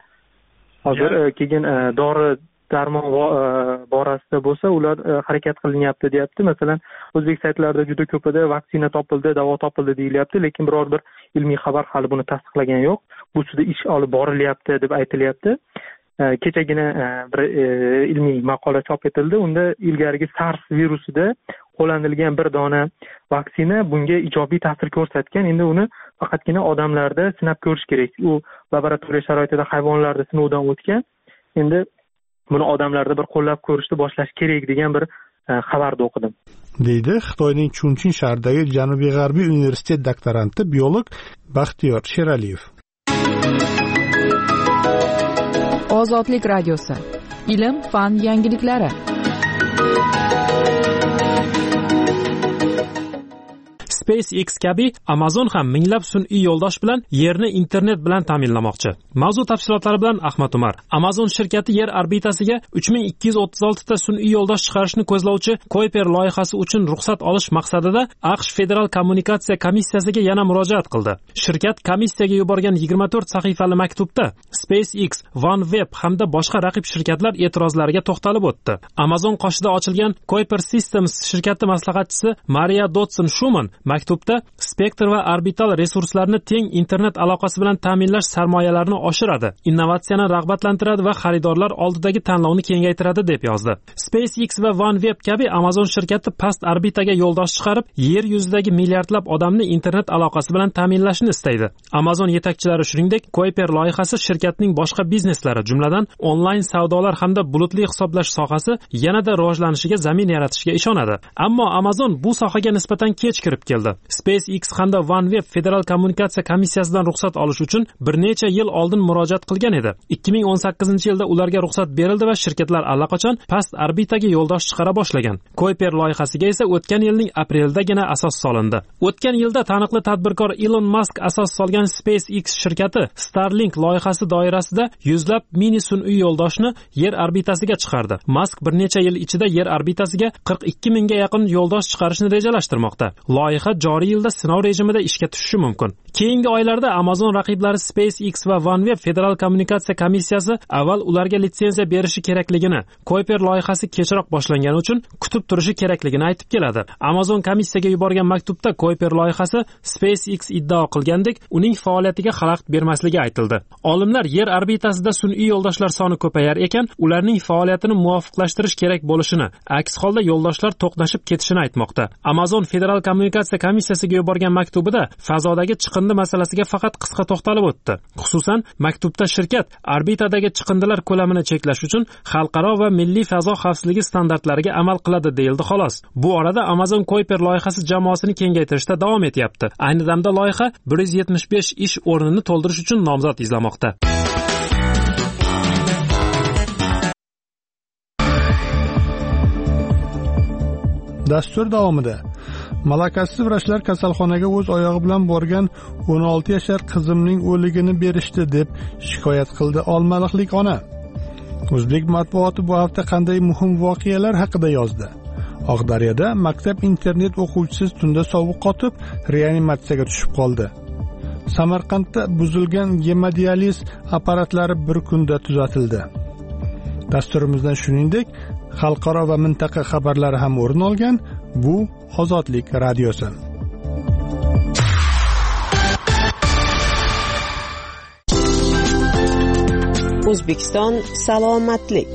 Hozir keyin dori darmon borasida bo'lsa, ular harakat qilinyapti deyapti. Masalan, o'zbek saytlarida juda ko'pida vaksina topildi, davo topildi deyilyapti, lekin biror bir ilmiy xabar hali buni tasdiqlagan yo'q. Bu ustida ish olib borilyapti deb aytilyapti. Kechagina bir ilmiy maqola chop etildi. Unda ilgarigi SARS virusida qo'llanilgan bir dona vaksina bunga ijobiy ta'sir ko'rsatgan. Endi uni faqatgina odamlarda sinab ko'rish kerak. U laboratoriya sharoitida hayvonlarda sinovdan o'tgan. Endi buni odamlarda bir qo'llab ko'rishni boshlash kerak degan bir xabarda o'qidim. Deydi Xitoyning Chunchin shahridagi Janubiy G'arbiy universitet doktoranti biolog Baxtiyor Sheraliyev. Ozodlik radiosi. Ilm, fan yangiliklari. SpaceX kabi Amazon ham minglab sun'iy yo'ldosh bilan yerni internet bilan ta'minlamoqchi. Mavzu tafsilotlari bilan Ahmad Umar. Amazon shirkati yer orbitasiga uch ming ikki yuz o'ttiz olti ta sun'iy yo'ldosh chiqarishni ko'zlovchi Kuiper loyihasi uchun ruxsat olish maqsadida AQSh Federal kommunikatsiya komissiyasiga yana murojaat qildi. Shirkat komissiyaga yuborgan yigirma to'rt sahifali maktubda SpaceX, OneWeb hamda boshqa raqib shirkatlar e'tirozlariga to'xtalib o'tdi. Amazon qoshida ochilgan Kuiper Systems shirkati maslahatchisi Maria Dodson-Schumann maktubda spektr va orbital resurslarni teng internet aloqasi bilan ta'minlash sarmoyalarini oshiradi, innovatsiyani rag'batlantiradi va xaridorlar oldidagi tanlovni kengaytiradi deb yozdi. SpaceX va OneWeb kabi Amazon shirkati past orbitaga yo'ldosh chiqarib, yer yuzidagi milliardlab odamni internet aloqasi bilan ta'minlashni istaydi. Amazon yetakchilari shuningdek, Kuiper loyihasi shirkatning boshqa bizneslari, jumladan onlayn savdolar hamda bulutli hisoblash sohasi yanada rivojlanishiga zamin yaratishiga ishonadi. Ammo Amazon bu sohaga nisbatan kech kirib keldi. SpaceX hamda OneWeb Federal kommunikatsiya komissiyasidan ruxsat olish uchun bir necha yil oldin murojaat qilgan edi. ikki ming o'n sakkizinchi yilda ularga ruxsat berildi va shirkatlar allaqachon past orbitaga yo'ldosh chiqara boshlagan. Kuiper loyihasiga esa o'tgan yilning aprelidagina asos solindi. O'tgan yilda taniqli tadbirkor Elon Musk asos solgan SpaceX shirkati Starlink loyihasi doirasida yuzlab mini sun'iy yo'ldoshni yer orbitasiga chiqardi. Musk bir necha yil ichida yer orbitasiga qirq ikki mingga yaqin yo'ldosh chiqarishni rejalashtirmoqda. Loyiha loyiha joriy yilda sinov rejimida ishga tushishi mumkin. Keyingi oylarda Amazon raqiblari SpaceX va OneWeb Federal kommunikatsiya komissiyasi avval ularga litsenziya berishi kerakligini, Kuiper loyihasi kechroq boshlangani uchun kutib turishi kerakligini aytib keladi. Amazon komissiyaga yuborgan maktubda Kuiper loyihasi SpaceX iddao qilgandek uning faoliyatiga xalaqit bermasligi aytildi. Olimlar yer orbitasida sun'iy yo'ldoshlar soni ko'payar ekan, ularning faoliyatini muvofiqlashtirish kerak bo'lishini, aks holda yo'ldoshlar to'qnashib ketishini aytmoqda. Amazon Federal kommunikatsiya komissiyasiga yuborgan maktubida fazodagi chiqindi masalasiga faqat qisqa to'xtalib o'tdi. Xususan, maktubda shirkat orbitadagi chiqindilar ko'lamini cheklash uchun xalqaro va milliy fazo xavfsizligi standartlariga amal qiladi deyildi xolos. Bu orada Amazon Kuiper loyihasi jamoasini kengaytirishda davom etyapti. Ayni damda loyiha bir yuz yetmish besh ish o'rnini to'ldirish uchun nomzod izlamoqda. Dastur davomida malakasiz vrachlar kasalxonaga o'z oyog'i bilan borgan o'n olti yashar qizimning o'ligini berishdi deb shikoyat qildi olmaliqlik ona. O'zbek matbuoti bu hafta qanday muhim voqealar haqida yozdi? Oqdaryoda maktab internet o'quvchisi tunda sovuq qotib, reanimatsiyaga tushib qoldi. Samarqandda buzilgan gemodializ apparatlari bir kunda tuzatildi. Dasturimizdan shuningdek, xalqaro va mintaqa xabarlari ham o'rin olgan. Bu Ozodlik radiosi. O'zbekiston salomatlik.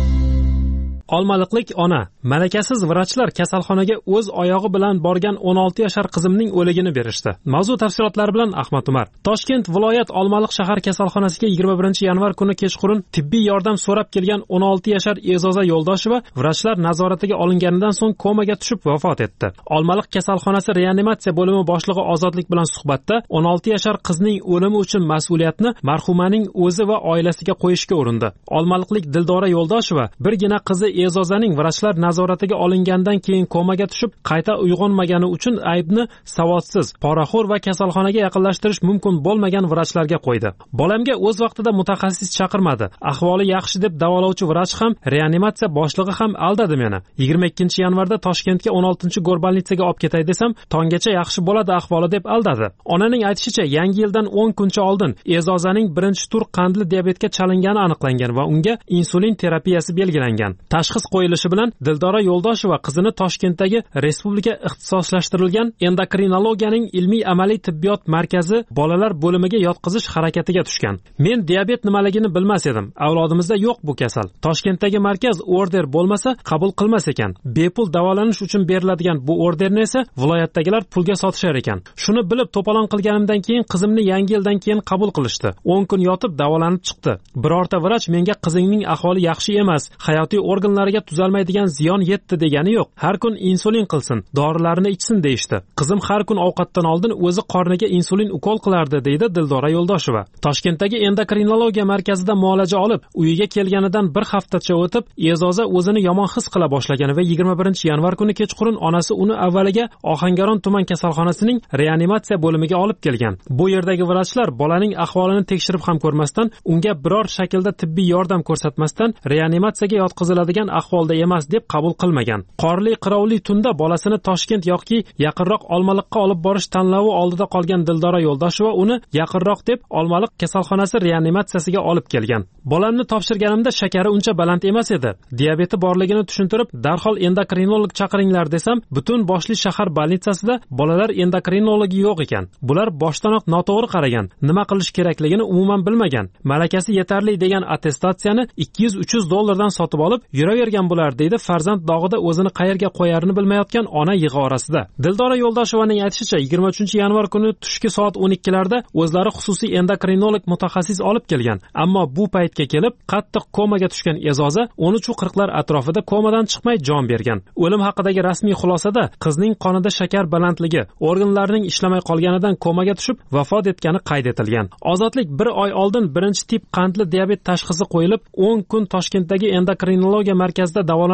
Olmaliqlik ona malakasiz vrachlar kasalxonaga o'z oyog'i bilan borgan o'n olti yashar qizimning o'ligini berishdi. Mavzu tafsilotlari bilan Ahmad Umar. Toshkent viloyat Olmaliq shahar kasalxonasiga yigirma birinchi yanvar kuni kechqurun tibbiy yordam so'rab kelgan o'n olti yashar E'zoza Yo'ldosheva vrachlar nazoratiga olinganidan so'ng komaga tushib vafot etdi. Olmaliq kasalxonasi reanimatsiya bo'limi boshlig'i Ozodlik bilan suhbatda o'n olti yashar qizning o'limi uchun mas'uliyatni marhumaning o'zi va oilasiga qo'yishga urindi. Olmaliqlik Dildora Yo'ldosheva birgina qizi E'zozaning vrachlar nazoratiga olingandan keyin komaga tushib qayta uyg'onmagani uchun aybni savodsiz, poraxo'r va kasalxonaga yaqinlashtirish mumkin bo'lmagan vrachlarga qo'ydi. Bolamga o'z vaqtida mutaxassis chaqirmadi. Ahvoli yaxshi deb davolovchi vrach ham, reanimatsiya boshlig'i ham aldadi meni. yigirma ikkinchi yanvarda Toshkentga o'n oltinchi gorbalnitsaga olib ketay desam, tonggacha yaxshi bo'ladi ahvoli deb aldadi. Onaning aytishicha, yangi yildan o'n kuncha oldin E'zozaning birinchi tur qandli diabetga chalingani aniqlangan va unga insulin terapiyasi belgilangan. Tashxis qo'yilishi bilan Dildora Yo'ldosheva qizini Toshkentdagi Respublika ixtisoslashtirilgan endokrinologiyaning ilmiy amaliy tibbiyot markazi bolalar bo'limiga yotqizish harakatiga tushgan. Men diabet nimaligini bilmas edim. Avlodimizda yo'q bu kasal. Toshkentdagi markaz order bo'lmasa qabul qilmas ekan. Bepul davolanish uchun beriladigan bu orderni esa viloyatdagilar pulga sotishar ekan. Shuni bilib to'polon qilganimdan keyin qizimni yangi yildan keyin qabul qilishdi. o'n kun yotib davolanib chiqdi. Birorta vrach menga qizingning ahvoli yaxshi emas, hayotiy organlariga tuzalmaydigan ziyon yetdi degani yo'q. Har kun insulin qilsin, dorilarini ichsin deyishdi. Qizim har kun ovqatdan oldin o'zi qorniga insulin ukol qilardi, deydi Dildora Yo'ldosheva. Toshkentdagi endokrinologiya markazida muolaja olib, uyiga kelganidan bir haftacha o'tib, E'zoza o'zini yomon his qila boshlagan va yigirma birinchi yanvar kuni kechqurun onasi uni avvaliga Ohangaron tuman kasalxonasining reanimatsiya bo'limiga olib kelgan. Bu yerdagi vrachlar bolaning ahvolini tekshirib ham ko'rmasdan, unga biror shaklda tibbiy yordam ko'rsatmasdan reanimatsiyaga yotqiziladigan ahvolda emas deb qabul qilmagan. Qorli qirovli tunda bolasini Toshkent yoki yaqinroq Olmaliqqa olib borish tanlovi oldida qolgan Dildora Yo'ldosheva uni yaqinroq deb Olmaliq kasalxonasi reanimatsiyasiga olib kelgan. Bolamni topshirganimda shakari uncha baland emas edi. Diabeti borligini tushuntirib, darhol endokrinolog chaqiringlar desam, butun boshli shahar bolnitsasida bolalar endokrinologi yo'q ekan. Bular boshdanoq noto'g'ri qaragan, nima qilish kerakligini umuman bilmagan. Malakasi yetarli degan attestatsiyani ikki yuz uch yuz dollardan sotib olib yuravergan bular, deydi farzand dog'ida o'zini qayerga qo'yarini bilmayotgan ona yig'i orasida. Dildora Yo'ldoshevaning aytishicha, yigirma uchinchi yanvar kuni tushki soat o'n ikkilarda o'zlari xususiy endokrinolog mutaxassis olib kelgan. Ammo bu paytga kelib qattiq komaga tushgan E'zoza o'n uch qirqlar atrofida komadan chiqmay jon bergan. O'lim haqidagi rasmiy xulosada qizning qonida shakar balandligi, organlarining ishlamay qolganidan komaga tushib vafot etgani qayd etilgan. Ozodlik bir oy oldin birinchi tip qandli diabet tashxisi qo'yilib, o'n kun Toshkentdagi endokrinologiya markazida davolanib chiqqan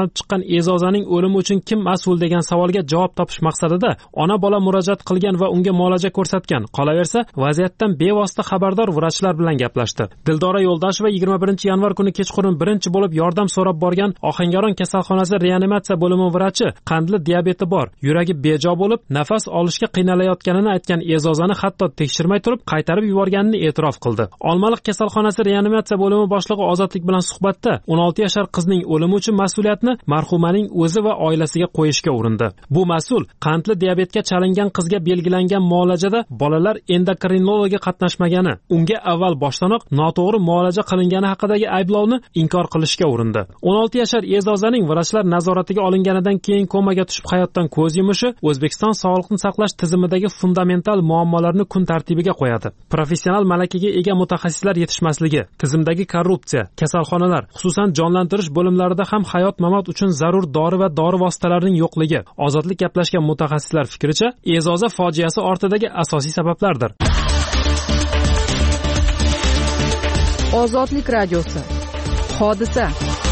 E'zozaning o'limi uchun kim mas'ul degan savolga javob topish maqsadida ona bola murojaat qilgan va unga muolaja ko'rsatgan. Qolaversa, vaziyatdan bevosita xabardor vrachlar bilan gaplashdi. Dildora Yo'ldasheva yigirma birinchi yanvar kuni kechqurun birinchi bo'lib yordam so'rab borgan Ohangaron kasalxonasi reanimatsiya bo'limi vrachi qandli diabeti bor, yuragi bejo bo'lib, nafas olishga qiynalayotganini aytgan E'zozani hatto tekshirmay turib qaytarib yuborganini e'tirof qildi. Olmaliq kasalxonasi reanimatsiya bo'limi boshlig'i Ozodlik bilan suhbatda o'n olti yashar qizning o'limi uchun mas'uliyatni marhumaning o'zi va oilasiga qo'yishga urindi. Bu mas'ul qandli diabetga chalingan qizga belgilangan muolajada bolalar endokrinologiga qatnashmagani, unga avval boshdanoq noto'g'ri muolaja qilingani haqidagi ayblovni inkor qilishga urindi. o'n olti yashar E'zozaning vrachlar nazoratiga olinganidan keyin komaga tushib hayotdan ko'z yumishi O'zbekiston sog'liqni saqlash tizimidagi fundamental muammolarni kun tartibiga qo'yadi. Professional malakaga ega mutaxassislar yetishmasligi, tizimdagi korrupsiya, kasalxonalar, xususan jonlantirish bo'limlarida ham hayot-mamot uchun zarur dori va dori vositalarining yo'qligi, Ozodlik gaplashgan mutaxassislar fikricha, E'zoza fojiasi ortidagi asosiy sabablardir. Ozodlik radiosi. Hodisa.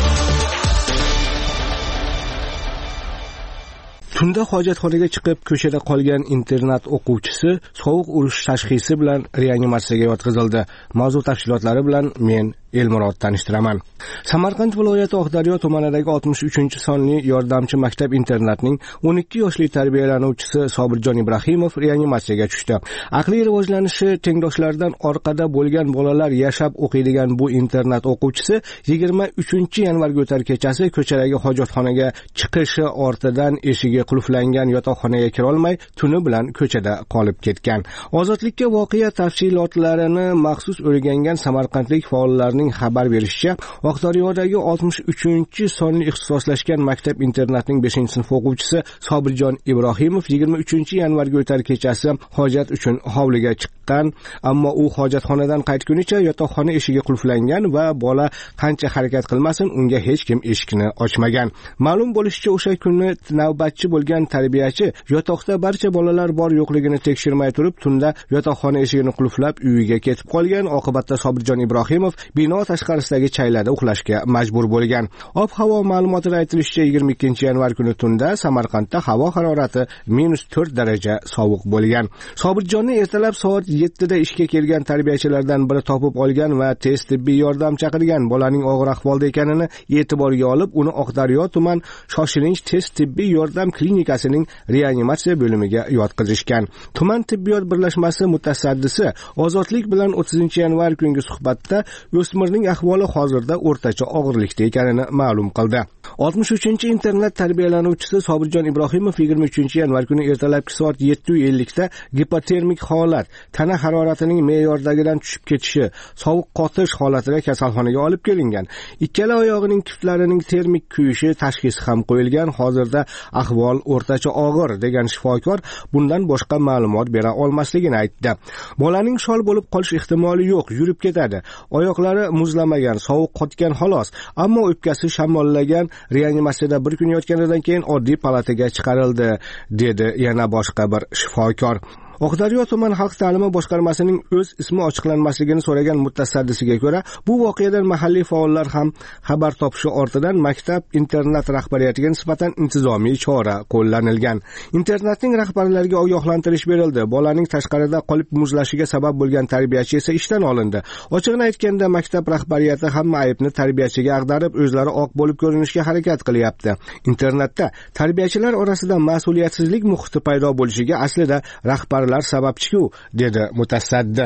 Tunda hojatxonaga chiqib ko'chada qolgan internat o'quvchisi sovuq urish tashxisi bilan reanimatsiyaga yotqizildi. Mavzu tafsilotlari bilan men Elmurod tanishtiraman. Samarqand viloyati Oqdaryo tumanidagi oltmish uchinchi sonli yordamchi maktab internatning o'n ikki yoshli tarbiyalanuvchisi Sobirjon Ibrohimov reanimatsiyaga tushdi. Aqliy rivojlanishi tengdoshlaridan orqada bo'lgan bolalar yashab o'qiydigan bu internat o'quvchisi yigirma uchinchi yanvarga o'tar kechasi ko'chadagi hojatxonaga chiqishi ortidan eshigi qulflangan yotoqxonaga kira olmay, tuni bilan ko'chada qolib ketgan. Ozodlikka voqea tafsilotlarini maxsus o'rgangan samarqandlik faollarning xabar berishicha, Oqdaryodagi oltmish uchinchi sonli ixtisoslashgan maktab internatning beshinchi sinf o'quvchisi Sobirjon Ibrohimov yigirma uchinchi yanvarga o'tar kechasi hojat uchun hovliga chiqqan, ammo u hojatxonadan qaytgunicha yotoqxona eshigi qulflangan va bola qancha harakat qilmasin, unga hech kim eshikni ochmagan. Ma'lum bo'lishicha, o'sha kuni navbatchi bo'lgan tarbiyachi yotoqda barcha bolalar bor yo'qligini tekshirmay turib, tunda yotoqxona eshigini qulflab uyiga ketib qolgan. Oqibatda Sobirjon Ibrohimov bino tashqarisidagi chaylada uxlashga majbur bo'lgan. Ob-havo ma'lumotida aytilishicha, yigirma ikkinchi yanvar kuni tunda Samarqandda havo harorati minus to'rt daraja sovuq bo'lgan. Sobirjonni ertalab soat yettida ishga kelgan tarbiyachilardan biri topib olgan va tez tibbiy yordam chaqirgan. Bolaning og'ir ahvolda ekanini e'tiborga olib, uni Oqdaryo tuman shoshilinch tez tibbiy yordam klinikasining reanimatsiya bo'limiga yotqizishgan. Tuman tibbiyot birlashmasi mutasaddisi Ozodlik bilan o'ttizinchi yanvar kungi suhbatda o'smirning ahvoli hozirda o'rtacha og'irlikda ekanini ma'lum qildi. oltmish uchinchi internat tarbiyalanuvchisi Sobirjon Ibrohimov yigirma uchinchi yanvar kuni ertalabki soat yetti ellik da gipotermik holat, tana haroratining me'yordagidan tushib ketishi, sovuq qotish holatida kasalxonaga olib kelingan. Ikkala oyog'ining kiftlarining termik kuyishi tashxisi ham qo'yilgan. Hozirda ahvol o'rtacha og'ir degan shifokor bundan boshqa ma'lumot bera olmasligini aytdi. Bolaning shol bo'lib qolish ehtimoli yo'q, yurib ketadi. Oyoqlari muzlamagan, sovuq qotgan xolos, ammo o'pkasi shamollagan. Reanimatsiyada bir kun yotganidan keyin oddiy palataga chiqarildi, dedi yana boshqa bir shifokor. Oqdaryo tuman xalq ta'limi boshqarmasining o'z ismi ochiqlanmasligini so'ragan mutasaddisiga ko'ra, bu voqeadan mahalliy faollar ham xabar topishi ortidan maktab internat rahbariyatiga nisbatan intizomiy chora qo'llanilgan. Internatning rahbarlariga ogohlantirish berildi. Bolaning tashqarida qolib muzlashiga sabab bo'lgan tarbiyachi esa ishdan olindi. Ochiqni aytganda, maktab rahbariyati hamma aybni tarbiyachiga ag'darib, o'zlari oq bo'lib ko'rinishga harakat qilyapti. Internatda tarbiyachilar orasida mas'uliyatsizlik muhiti paydo bo'lishiga aslida rahbarlar sababchi-ku, dedi mutasaddi.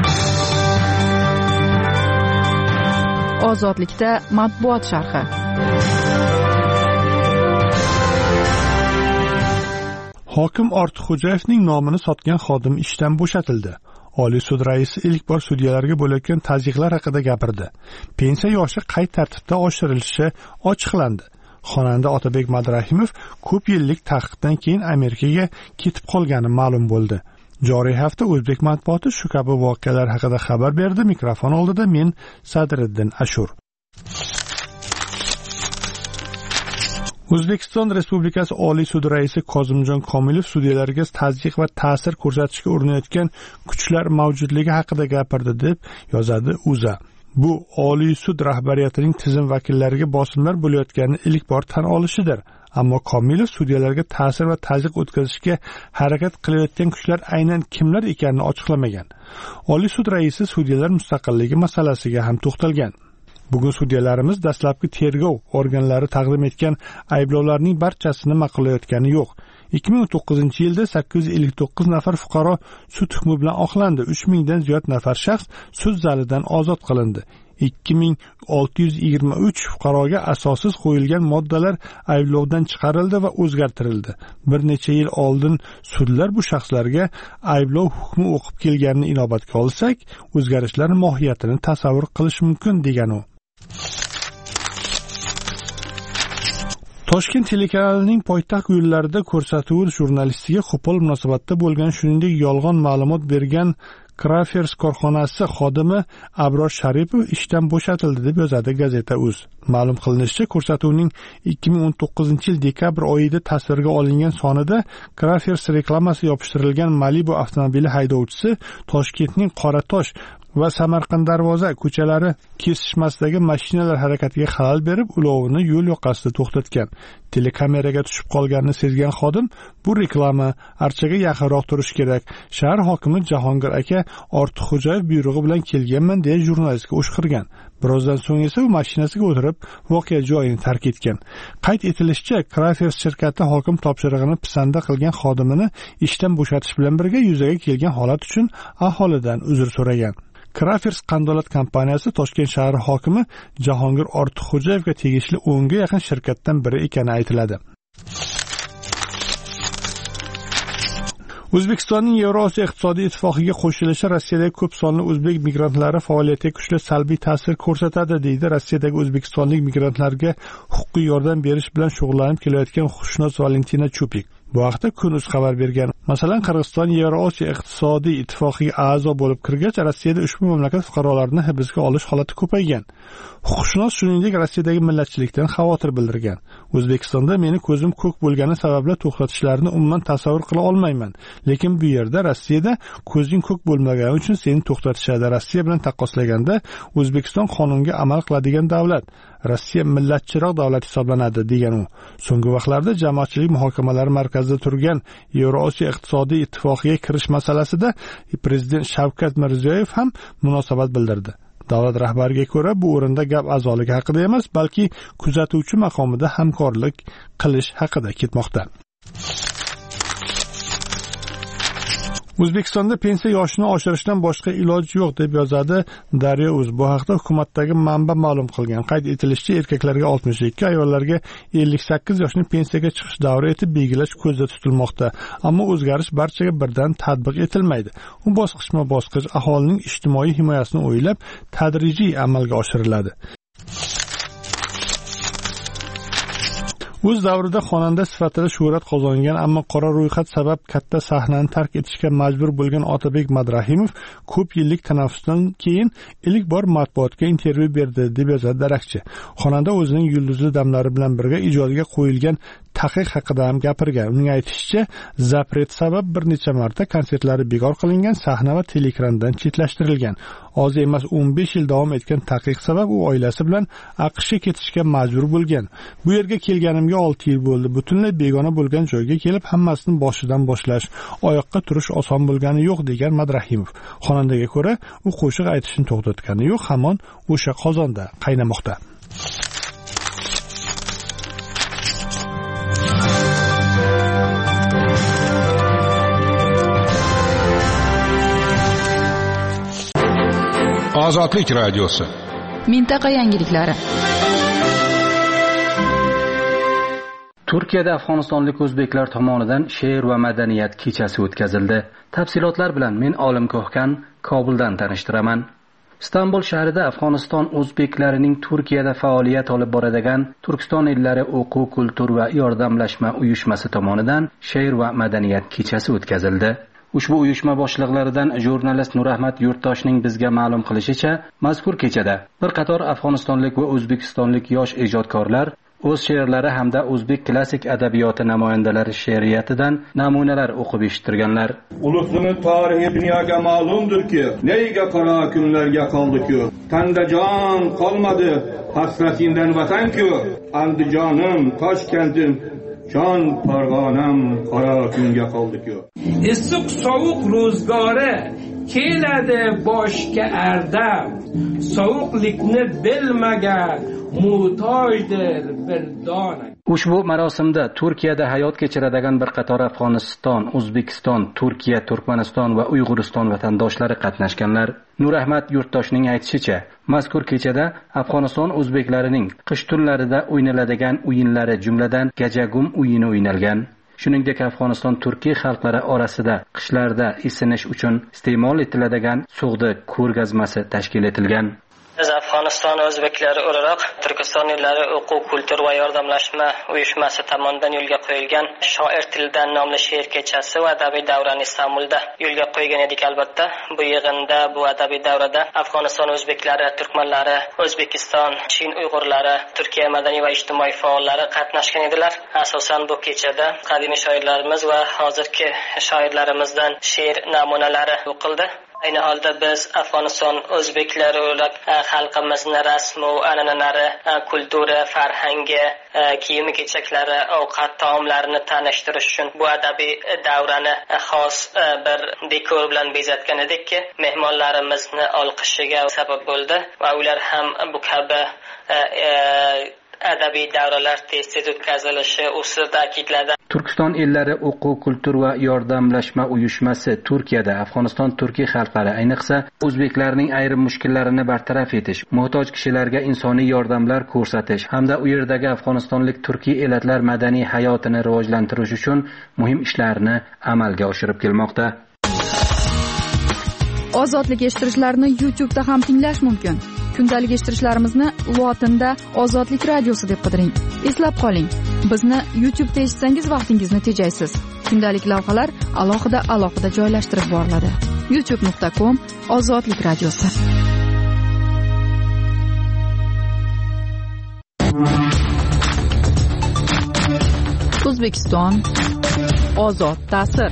Ozodlikda matbuot sharhi. Hokim Ortiqxo'jayevning nomini sotgan xodim ishdan bo'shatildi. Oliy sud raisi ilk bor sudyalarga bo'layotgan tazyiqlar haqida gapirdi. Pensiya yoshi qay tartibda oshirilishi ochiqlandi. Xonanda Otabek Madrahimov ko'p yillik taqiqdan keyin Amerikaga ketib qolgani ma'lum bo'ldi. Joriy hafta o'zbek matbuoti shu kabi voqealar haqida xabar berdi. Mikrofon oldida men Sadriddin Ashur. O'zbekiston Respublikasi Oliy sudi raisi Kozimjon Komilov sudyalarga tazyiq va ta'sir ko'rsatishga urinayotgan kuchlar mavjudligi haqida gapirdi, deb yozadi O'zA. Bu Oliy sud rahbariyatining tizim vakillariga bosimlar bo'layotganini ilk bor tan olishidir. Ammo Komilov sudyalarga ta'sir va tazyiq o'tkazishga harakat qilayotgan kuchlar aynan kimlar ekanini ochiqlamagan. Oliy sud raisi sudyalar mustaqilligi masalasiga ham to'xtalgan. Bugun sudyalarimiz dastlabki tergov organlari taqdim etgan ayblovlarning barchasini ma'qullayotgani yo'q. ikki ming o'n to'qqizinchi yilda sakkiz yuz ellik to'qqiz nafar fuqaro sud hukmi bilan oqlandi. uch mingdan ziyod nafar shaxs sud zalidan ozod qilindi. ikki ming olti yuz yigirma uch fuqaroga asossiz qo'yilgan moddalar ayblovdan chiqarildi va o'zgartirildi. Bir necha yil oldin sudlar bu shaxslarga ayblov hukmi o'qib kelganini inobatga olsak, o'zgarishlar mohiyatini tasavvur qilish mumkin degan u. Toshkent telekanalining poytaxt yo'llarida ko'rsatuv jurnalistiga qo'pol munosabatda bo'lgan, shuningdek yolg'on ma'lumot bergan Crafers korxonasi xodimi Abror Sharipov ishdan bo'shatildi deb yozadi gazeta.uz. Ma'lum qilinishicha, ko'rsatuvning ikki ming o'n to'qqizinchi yil dekabr oyida tasvirga olingan sonida Crafers reklamasi yopishtirilgan Malibu avtomobili haydovchisi Toshkentning Qoratosh va Samarqand Darvoza ko'chalari kesishmasidagi mashinalar harakatiga xalal berib, ulovini yo'l yoqasida to'xtatgan. Telekameraga tushib qolganini sezgan xodim, bu reklama, archaga yaqinroq turish kerak. Shahar hokimi Jahongir aka Ortiqxo'jayev buyrug'i bilan kelganman deya jurnalistga o'shqirgan. Birozdan so'ng esa u mashinasiga o'tirib, voqea joyini tark etgan. Qayd etilishicha, Crafers shirkati hokim topshirig'ini pisanda qilgan xodimini ishdan bo'shatish bilan birga yuzaga kelgan holat uchun aholidan uzr so'ragan. Crafers qandolat kompaniyasi Toshkent shahar hokimi Jahongir Ortiqxo'jayevga tegishli o'nga yaqin shirkatdan biri ekani aytiladi. O'zbekistonning Yevrosiyo iqtisodiy ittifoqiga qo'shilishi Rossiyadagi ko'p sonli o'zbek migrantlari faoliyatiga kuchli salbiy ta'sir ko'rsatadi, deydi Rossiyadagi o'zbekistonlik migrantlarga huquqiy yordam berish bilan shug'ullanib kelayotgan huquqshunos Valentina Chupik. Bu haqda Kun.uz xabar bergan. Masalan, Qirg'iziston Yevrosiyo iqtisodiy ittifoqiga a'zo bo'lib kirgach, Rossiyada ushbu mamlakat fuqarolarini hibsga olish holati ko'paygan. Huquqshunos shuningdek Rossiyadagi millatchilikdan xavotir bildirgan. O'zbekistonda meni ko'zim ko'k bo'lgani sababli to'xtatishlarini umuman tasavvur qila olmayman. Lekin bu yerda Rossiyada ko'zing ko'k bo'lmagani uchun seni to'xtatishadi. Rossiya bilan taqqoslaganda O'zbekiston qonunga amal qiladigan davlat. Rossiya millatchiroq davlat hisoblanadi degan u. So'nggi vaqtlarda jamoatchilik muhokamalari markazida turgan Yevrosiyo iqtisodiy ittifoqiga kirish masalasida prezident Shavkat Mirziyoyev ham munosabat bildirdi. Davlat rahbariga ko'ra, bu o'rinda gap a'zolik haqida emas, balki kuzatuvchi maqomida hamkorlik qilish haqida ketmoqda. O'zbekistonda pensiya yoshini oshirishdan boshqa iloj yo'q deb yozadi Daryo.uz. Bu haqda hukumatdagi manba ma'lum qilgan. Qayd etilishicha, erkaklarga oltmish ikki, ayollarga ellik sakkiz yoshni pensiyaga chiqish davri etib belgilash ko'zda tutilmoqda. Ammo o'zgarish barchaga birdan tatbiq etilmaydi. U bosqichma-bosqich aholining ijtimoiy himoyasini o'ylab tadrijiy amalga oshiriladi. O'z davrida xonanda sifatida shuhrat qozongan, ammo qora ro'yxat sabab katta sahnani tark etishga majbur bo'lgan Otabek Madrahimov ko'p yillik tanaffusdan keyin ilk bor matbuotga intervyu berdi deb yozadi Darakchi. Xonanda o'zining yulduzli damlari bilan birga ijodiga qo'yilgan taqiq haqida ham gapirgan. Uning aytishicha, zapret sabab bir necha marta konsertlari bekor qilingan, sahna va teleekrandan chetlashtirilgan. Oz emas o'n besh yil davom etgan taqiq sabab u oilasi bilan AQShga ketishga majbur bo'lgan. Bu yerga kelganimga olti yil bo'ldi. Butunlay begona bo'lgan joyga kelib hammasini boshidan boshlash, oyoqqa turish oson bo'lgani yo'q degan Madrahimov. Xonandaga ko'ra, u qo'shiq aytishni to'xtatgani yo'q, hamon o'sha qozonda qaynamoqda. Ozodlik radiosi. Mintaqa yangiliklari. Turkiyada afg'onistonlik o'zbeklar tomonidan she'r va madaniyat kechasi o'tkazildi. Tafsilotlar bilan men Olim Ko'hkan Kobuldan tanishtiraman. Istanbul shahrida Afg'oniston o'zbeklarining Turkiyada faoliyat olib boradigan Turkiston ellari o'quv, kultur va yordamlashma uyushmasi tomonidan she'r va madaniyat kechasi o'tkazildi. Ushbu uyushma boshliqlaridan jurnalist Nurahmat Yurtdoshning bizga ma'lum qilishicha, mazkur kechada bir qator afg'onistonlik va o'zbekistonlik yosh ijodkorlar o'z she'rlari hamda o'zbek klassik adabiyoti namoyandalari she'riyatidan namunalar o'qib eshittirganlar. Ulusumun tarihi dunyoga ma'lumdirki, nega qora kunlarga qoldi-ku? Tanda jon qolmadi, hasratindan vatan-ku. Andijonim, Toshkentim, jon Farg'onam qora kunga qoldi-ku. Issiq sovuq ro'zgori keladi boshga ardam, sovuqlikni bilmagan mutojdir bir dona. Ushbu marosimda Turkiyada hayot kechiradigan bir qator Afg'oniston, O'zbekiston, Turkiya, Turkmaniston va Uyg'uriston vatandoshlari qatnashganlar. Nurahmat Yurtdoshning aytishicha, mazkur kechada Afg'oniston o'zbeklarining qish tunlarida o'ynaladigan o'yinlari jumladan Gajagum o'yini o'ynalgan. Shuningdek, Afg'oniston turkiy xalqlari orasida qishlarda isinish uchun iste'mol etiladigan sug'di ko'rgazmasi tashkil etilgan. Biz Afg'oniston o'zbeklari o'laroq Turkiston yo'llari o'quv, kultur va yordamlashma uyushmasi tomonidan yo'lga qo'yilgan Shoir tilidan nomli she'r kechasi va adabiy davrani Istanbulda yo'lga qo'ygan edik. Albatta, bu yig'inda, bu adabiy davrada Afg'oniston o'zbeklari, turkmanlari, O'zbekiston, Chin uyg'urlari, Turkiya madaniy va ijtimoiy faollari qatnashgan edilar. Asosan bu kechada qadimiy shoirlarimiz va hozirgi shoirlarimizdan she'r namunalari o'qildi. Ayni holda biz Afg'oniston o'zbeklari o'laroq xalqimizni rasm va an'analari, kulturi, farhangi, kiyim kechaklari, ovqat taomlarini tanishtirish uchun bu adabiy davrani xos bir dekor bilan bezatgan edikki, mehmonlarimizni olqishiga sabab bo'ldi va ular ham bu kabi adabiy davralar tez-tez o'tkazilishi ustida ta'kidladi. Turkiston ellari o'quv, kultur va yordamlashma uyushmasi Turkiyada Afg'oniston turkiy xalqlari, ayniqsa o'zbeklarning ayrim mushkullarini bartaraf etish, muhtoj kishilarga insoniy yordamlar ko'rsatish hamda u yerdagi afg'onistonlik turkiy elatlar madaniy hayotini rivojlantirish uchun muhim ishlarni amalga oshirib kelmoqda. Ozodlik eshittirishlarini YouTube'da ham tinglash mumkin. Kundalik eshittirishlarimizni lotinda Ozodlik radiosi deb qidiring. Eslab qoling, bizni YouTube'da eshitsangiz vaqtingizni tejaysiz. Kundalik lavhalar alohida alohida joylashtirib boriladi. youtube nuqta com Ozodlik radiosi. O'zbekiston ozod ta'sir.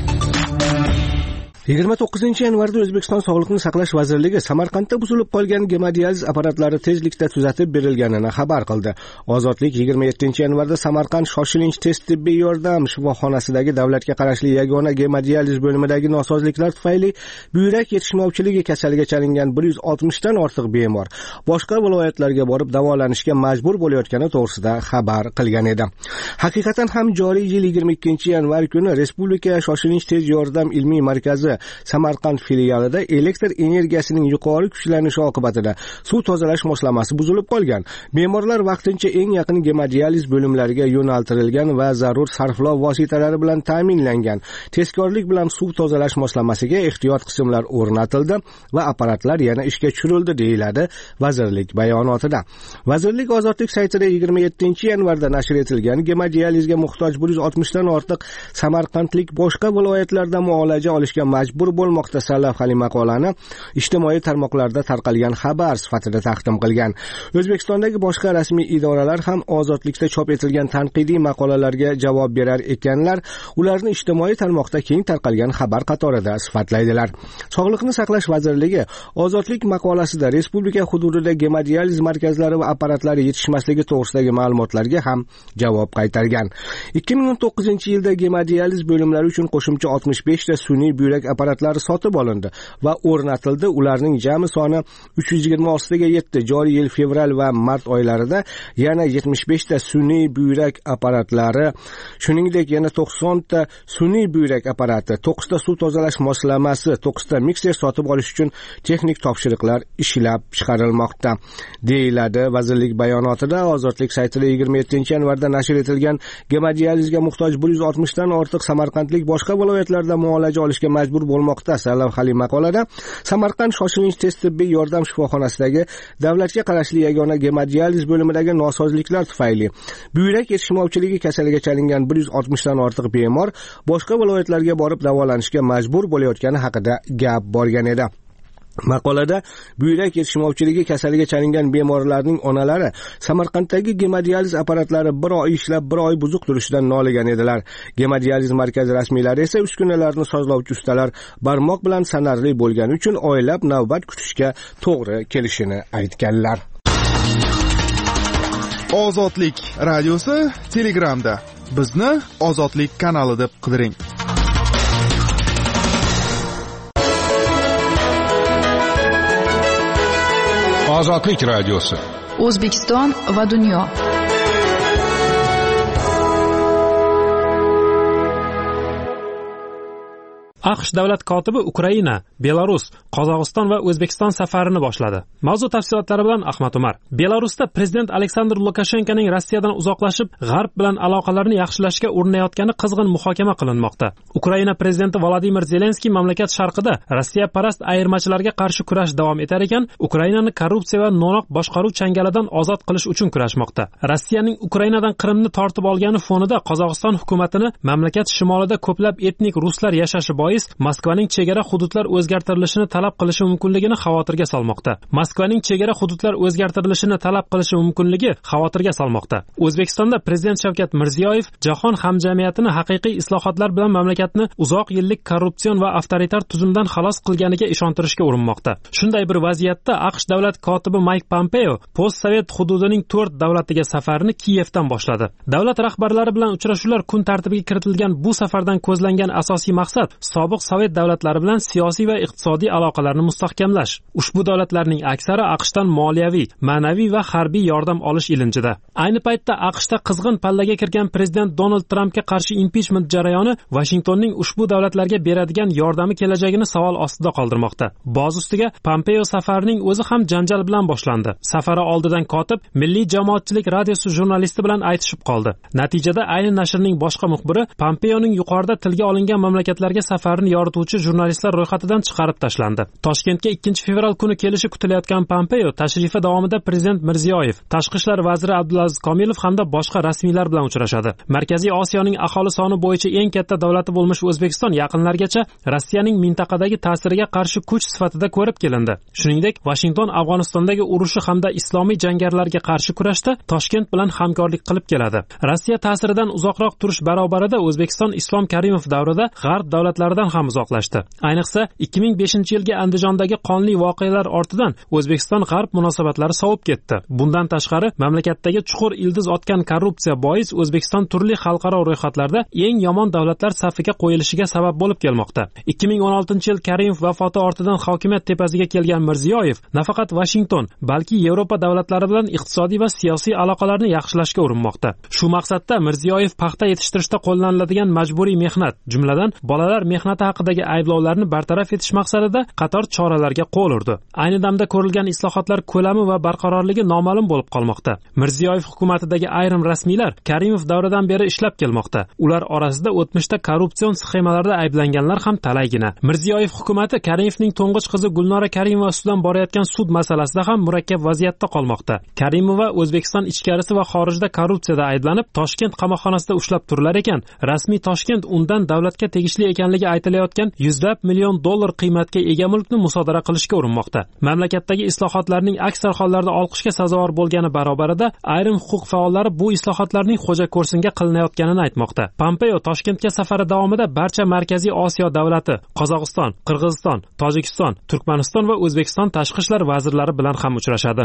yigirma to'qqizinchi yanvarda O'zbekiston Sog'liqni saqlash vazirligi Samarqandda buzilib qolgan gemodializ apparatlari tezlikda tuzatib berilganini xabar qildi. Ozodlik yigirma yettinchi yanvarda Samarqand shoshilinch tez tibbiy yordam shifoxonasidagi davlatga qarashli yagona gemodializ bo'limidagi nosozliklar tufayli buyrak yetishmovchiligi kasaliga chalingan bir yuz oltmishdan ortiq bemor boshqa viloyatlarga borib davolanishga majbur bo'layotgani to'g'risida xabar qilgan edi. Haqiqatan ham joriy yil yigirma ikkinchi yanvar kuni Respublika shoshilinch tez yordam ilmiy markazi Samarqand filialida elektr energiyasining yuqori kuchlanishi oqibatida suv tozalash moslamasi buzilib qolgan. Bemorlar vaqtincha eng yaqin gemodializ bo'limlariga yo'naltirilgan va zarur sarflov vositalari bilan ta'minlangan. Tezkorlik bilan suv tozalash moslamasiga ehtiyot qismlar o'rnatildi va apparatlar yana ishga tushirildi, deyiladi vazirlik bayonotida. Vazirlik Ozodlik saytida yigirma yettinchi yanvarda nashr etilgan gemodializga muhtoj bir yuz oltmishdan ortiq samarqandlik boshqa viloyatlarda muolaja olishga majbur bo'lmoqda sarlavhali maqolani ijtimoiy tarmoqlarda tarqalgan xabar sifatida taqdim qilgan. O'zbekistondagi boshqa rasmiy idoralar ham ozodlikda chop etilgan tanqidiy maqolalarga javob berar ekanlar, ularni ijtimoiy tarmoqda keng tarqalgan xabar qatorida sifatlaydilar. Sog'liqni saqlash vazirligi ozodlik maqolasida respublika hududida gemodializ markazlari va apparatlari yetishmasligi to'g'risidagi ma'lumotlarga ham javob qaytargan. ikki ming o'n to'qqizinchi yilda gemodializ bo'limlari uchun qo'shimcha oltmish besh ta sun'iy buyrak apparatlari sotib olindi va o'rnatildi. Ularning jami soni uch yuz yigirma olti ga yetdi. Joriy yil fevral va mart oylarida yana yetmish besh ta sun'iy buyrak apparatlari, shuningdek yana to'qson ta sun'iy buyrak apparati, to'qqiz ta suv tozalash moslamasi, to'qqiz ta mikser sotib olish uchun texnik topshiriqlar ishlab chiqarilmoqda, deyiladi vazirlik bayonotida. Ozodlik saytida yigirma yettinchi yanvarda nashr etilgan gemodializga muhtoj bir yuz oltmishdan ortiq samarqandlik boshqa viloyatlarda muolaja olishga majbur bo'lmoqda sarlavhali maqolada Samarqand shoshilinch tez tibbiy yordam shifoxonasidagi davlatga qarashli yagona gemodializ bo'limidagi nosozliklar tufayli buyrak yetishmovchiligi kasaliga chalingan bir yuz oltmishdan ortiq bemor boshqa viloyatlarga borib davolanishga majbur bo'layotgani haqida gap borgan edi. Maqolada buyrak yetishmovchiligi kasaliga chalingan bemorlarning onalari Samarqanddagi gemodializ apparatlari bir oy ishlab, bir oy buzuq turishidan noligan edilar. Gemodializ markazi rasmiylari esa uskunalarni sozlovchi ustalar barmoq bilan sanarli bo'lgani uchun oylab navbat kutishga to'g'ri kelishini aytganlar. Ozodlik radiosi Telegramda. Bizni Ozodlik kanali deb qidiring. Ozodlik radiosi. O'zbekiston va dunyo. AQSh davlat kotibi Ukraina, Belarus, Qozog'iston va O'zbekiston safarini boshladi. Mavzu tafsilotlari bilan Ahmad Umar. Belarusda prezident Aleksandr Lukashenkoning Rossiyadan uzoqlashib, G'arb bilan aloqalarni yaxshilashga urinayotgani qizg'in muhokama qilinmoqda. Ukraina prezidenti Vladimir Zelenskiy mamlakat sharqida Rossiya parast ayirmachilarga qarshi kurash davom etar ekan, Ukrainani korrupsiya va no'noq boshqaruv changalidan ozod qilish uchun kurashmoqda. Rossiyaning Ukrainadan Qrimni tortib olgani fonida Qozog'iston hukumatini mamlakat shimolida ko'plab etnik ruslar yashashi Moskvaning chegara hududlar o'zgartirilishini talab qilishi mumkinligini xavotirga solmoqda. Moskvaning chegara hududlar o'zgartirilishini talab qilishi mumkinligi xavotirga solmoqda. O'zbekistonda prezident Shavkat Mirziyoyev jahon hamjamiyatini haqiqiy islohotlar bilan mamlakatni uzoq yillik korrupsion va avtoritar tuzumdan xalos qilganiga ishontirishga urinmoqda. Shunday bir vaziyatda AQSh davlat kotibi Mike Pompeo postsovet hududining to'rt davlatiga safarini Kiyevdan boshladi. Davlat rahbarlari bilan uchrashuvlar kun tartibiga kiritilgan bu safardan ko'zlangan asosiy maqsad sobiq sovet davlatlari bilan siyosiy va iqtisodiy aloqalarni mustahkamlash. Ushbu davlatlarning aksari AQShdan moliyaviy, ma'naviy va harbiy yordam olish ilinjida. Ayni paytda AQShda qizg'in pallaga kirgan prezident Donald Trampga qarshi impichment jarayoni Washingtonning ushbu davlatlarga beradigan yordami kelajagini savol ostida qoldirmoqda. Boz ustiga Pompeo safarining o'zi ham janjal bilan boshlandi. Safari oldidan kotib Milliy jamoatchilik radiosi jurnalisti bilan aytishib qoldi. Natijada ayni nashrning boshqa muxbiri Pompeoning yuqorida tilga olingan mamlakatlarga safarini yorituvchi jurnalistlar ro'yxatidan chiqarib tashlandi. Toshkentga ikkinchi fevral kuni kelishi kutilayotgan Pompeo tashrifi davomida prezident Mirziyoyev, tashqi ishlar vaziri Abdulaziz Komilov hamda boshqa rasmiylar bilan uchrashadi. Markaziy Osiyoning aholi soni bo'yicha eng katta davlati bo'lmish O'zbekiston yaqinlargacha Rossiyaning mintaqadagi ta'siriga qarshi kuch sifatida ko'rib kelindi. Shuningdek, Washington Afg'onistondagi urushi hamda islomiy jangarilarga qarshi kurashda Toshkent bilan hamkorlik qilib keladi. Rossiya ta'siridan uzoqroq turish barobarida O'zbekiston Islom Karimov davrida G'arb davlatlaridan ham uzoqlashdi. Ayniqsa ikki ming beshinchi yilgi Andijondagi qonli voqealar ortidan O'zbekiston G'arb munosabatlari sovib ketdi. Bundan tashqari, mamlakatdagi chuqur ildiz otgan korrupsiya bois O'zbekiston turli xalqaro ro'yxatlarda eng yomon davlatlar safiga qo'yilishiga sabab bo'lib kelmoqda. ikki ming o'n oltinchi yil Karimov vafoti ortidan hokimiyat tepasiga kelgan Mirziyoyev nafaqat Washington, balki Yevropa davlatlari bilan iqtisodiy va siyosiy aloqalarni yaxshilashga urinmoqda. Shu maqsadda Mirziyoyev paxta yetishtirishda qo'llaniladigan majburiy mehnat, jumladan bolalar mehnati haqidagi ayblovlarni bartaraf etish maqsadida qator choralarga qo'l urdi. Ayni damda ko'rilgan islohotlar ko'lami va barqarorligi noma'lum bo'lib qolmoqda. Mirziyoyev hukumatidagi ayrim rasmiylar Karimov davridan beri ishlab kelmoqda. Ular orasida o'tmishda korrupsion sxemalarda ayblanganlar ham talaygina. Mirziyoyev hukumatı Karimovning to'ng'ich qizi Gulnora Karimova ustidan borayotgan sud masalasida ham murakkab vaziyatda qolmoqda. Karimova O'zbekiston ichkarisi va xorijda korrupsiyada ayblanib, Toshkent qamoqxonasida ushlab turilar ekan, rasmiy Toshkent undan davlatga tegishli ekanligi aytilayotgan yuzlab million dollar qiymatga ega mulkni musodara qilishga urinmoqda. Mamlakatdagi islohotlarning aksar hollarda olqishga sazovor bo'lgani barobarida ayrim huquq faollari bu islohotlarning xo'ja ko'rsinga qilinayotganini aytmoqda. Pompeo Toshkentga safari davomida barcha Markaziy Osiyo davlati, Qozog'iston, Qirg'iziston, Tojikiston, Turkmaniston va O'zbekiston tashqi ishlar vazirlari bilan ham uchrashadi.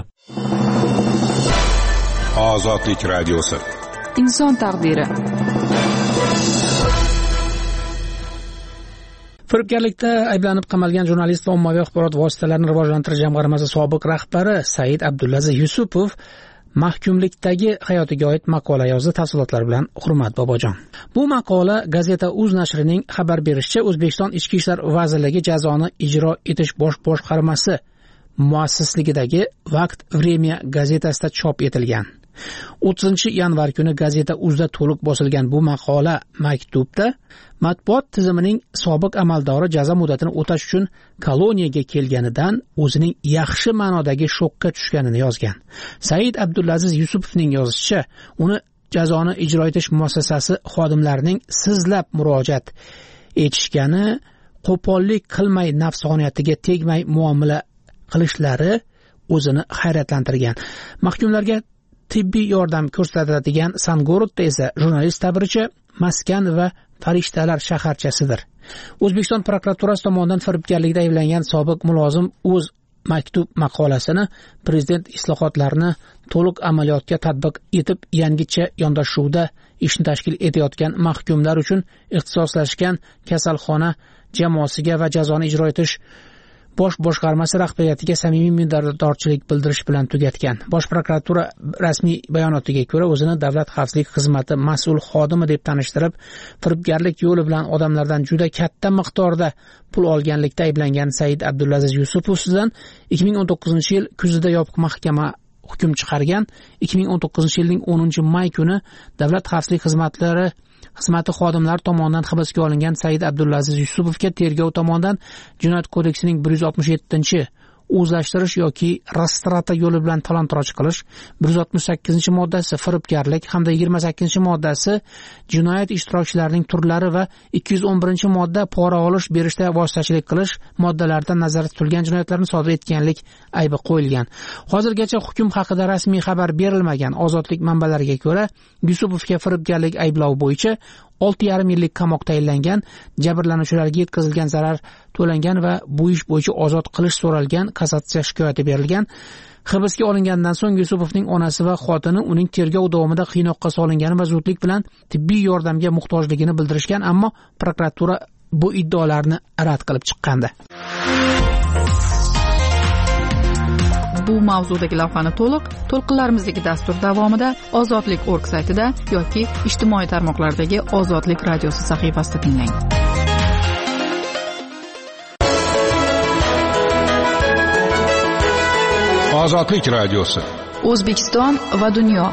Ozodlik radiosi. Inson taqdiri. Firibgarlikda ayblanib qamalgan jurnalist va ommaviy axborot vositalarini rivojlantirish jamg'armasi sobiq rahbari Said Abdulaziz Yusupov mahkumlikdagi hayotiga oid maqola yozdi. Tafsilotlar bilan Hurmat Bobojon. Bu maqola Gazeta uz nashrining xabar berishicha O'zbekiston Ichki ishlar vazirligi jazoni ijro etish bosh boshqarmasi muassisligidagi Vaqt Vremya gazetasida chop etilgan. o'ttizinchi yanvar kuni Gazeta uzda to'liq bosilgan bu maqola maktubda matbuot tizimining sobiq amaldori jazo muddatini o'tash uchun koloniyaga kelganidan o'zining yaxshi ma'nodagi shokka tushganini yozgan. Said Abdulaziz Yusupovning yozishicha, uni jazoni ijro etish muassasasi xodimlarining sizlab murojaat etishgani qo'pollik qilmay, nafsoniyatiga tegmay muomala qilishlari o'zini hayratlantirgan. Mahkumlarga tibbiy yordam ko'rsatadigan Sangorodda esa jurnalist ta'biricha maskan va farishtalar shaharchasidir. O'zbekiston prokuraturasi tomonidan firibgarlikda ayblangan sobiq mulozim o'z maktub maqolasini prezident islohotlarini to'liq amaliyotga tatbiq etib yangicha yondashuvda ishni tashkil etayotgan mahkumlar uchun ixtisoslashgan kasalxona jamoasiga va jazoni ijro etish bosh boshqarmasi rahbariyatiga samimiy minnatdorchilik bildirish bilan tugatgan. Bosh prokuratura rasmiy bayonotiga ko'ra o'zini davlat xavfsizlik xizmati mas'ul xodimi deb tanishtirib, firibgarlik yo'li bilan odamlardan juda katta miqdorda pul olganlikda ayblangan Said Abdulaziz Yusupov ustidan ikki ming o'n to'qqizinchi yil kuzida yopiq mahkama hukm chiqargan. ikki ming o'n to'qqizinchi yilning o'ninchi may kuni davlat xavfsizlik xizmatlari xizmati xodimlari tomonidan hibsga olingan Said Abdulaziz Yusupovga tergov tomonidan Jinoyat kodeksining bir yuz oltmish yettinchi o'zlashtirish yoki rastrata yo'li bilan talon-toroj qilish, bir yuz oltmish sakkizinchi moddasi firibgarlik hamda yigirma sakkizinchi moddasi jinoyat ishtirokchilarining turlari va ikki yuz o'n birinchi modda pora olish berishda vositachilik qilish moddalarida nazarda tutilgan jinoyatlarni sodir etganlik aybi qo'yilgan. Hozirgacha hukm haqida rasmiy xabar berilmagan. Ozodlik manbalariga ko'ra, Yusupovga firibgarlik ayblovi bo'yicha olti yarim yillik qamoq tayinlangan, jabrlanuvchilarga yetkazilgan zarar to'langan va bu ish bo'yicha ozod qilish so'ralgan kassatsiya shikoyati berilgan. Hibsga olingandan so'ng Yusupovning onasi va xotini uning tergov davomida qiynoqqa solingani va zudlik bilan tibbiy yordamga muhtojligini bildirishgan, ammo prokuratura bu iddaolarni rad qilib chiqqandi. Bu mavzudagi lavhani to'liq to'lqinlarimizdagi dastur davomida ozodlik nokta org saytida yoki ijtimoiy tarmoqlardagi Ozodlik radiosi sahifasida tinglang. Ozodlik radiosi. O'zbekiston va dunyo.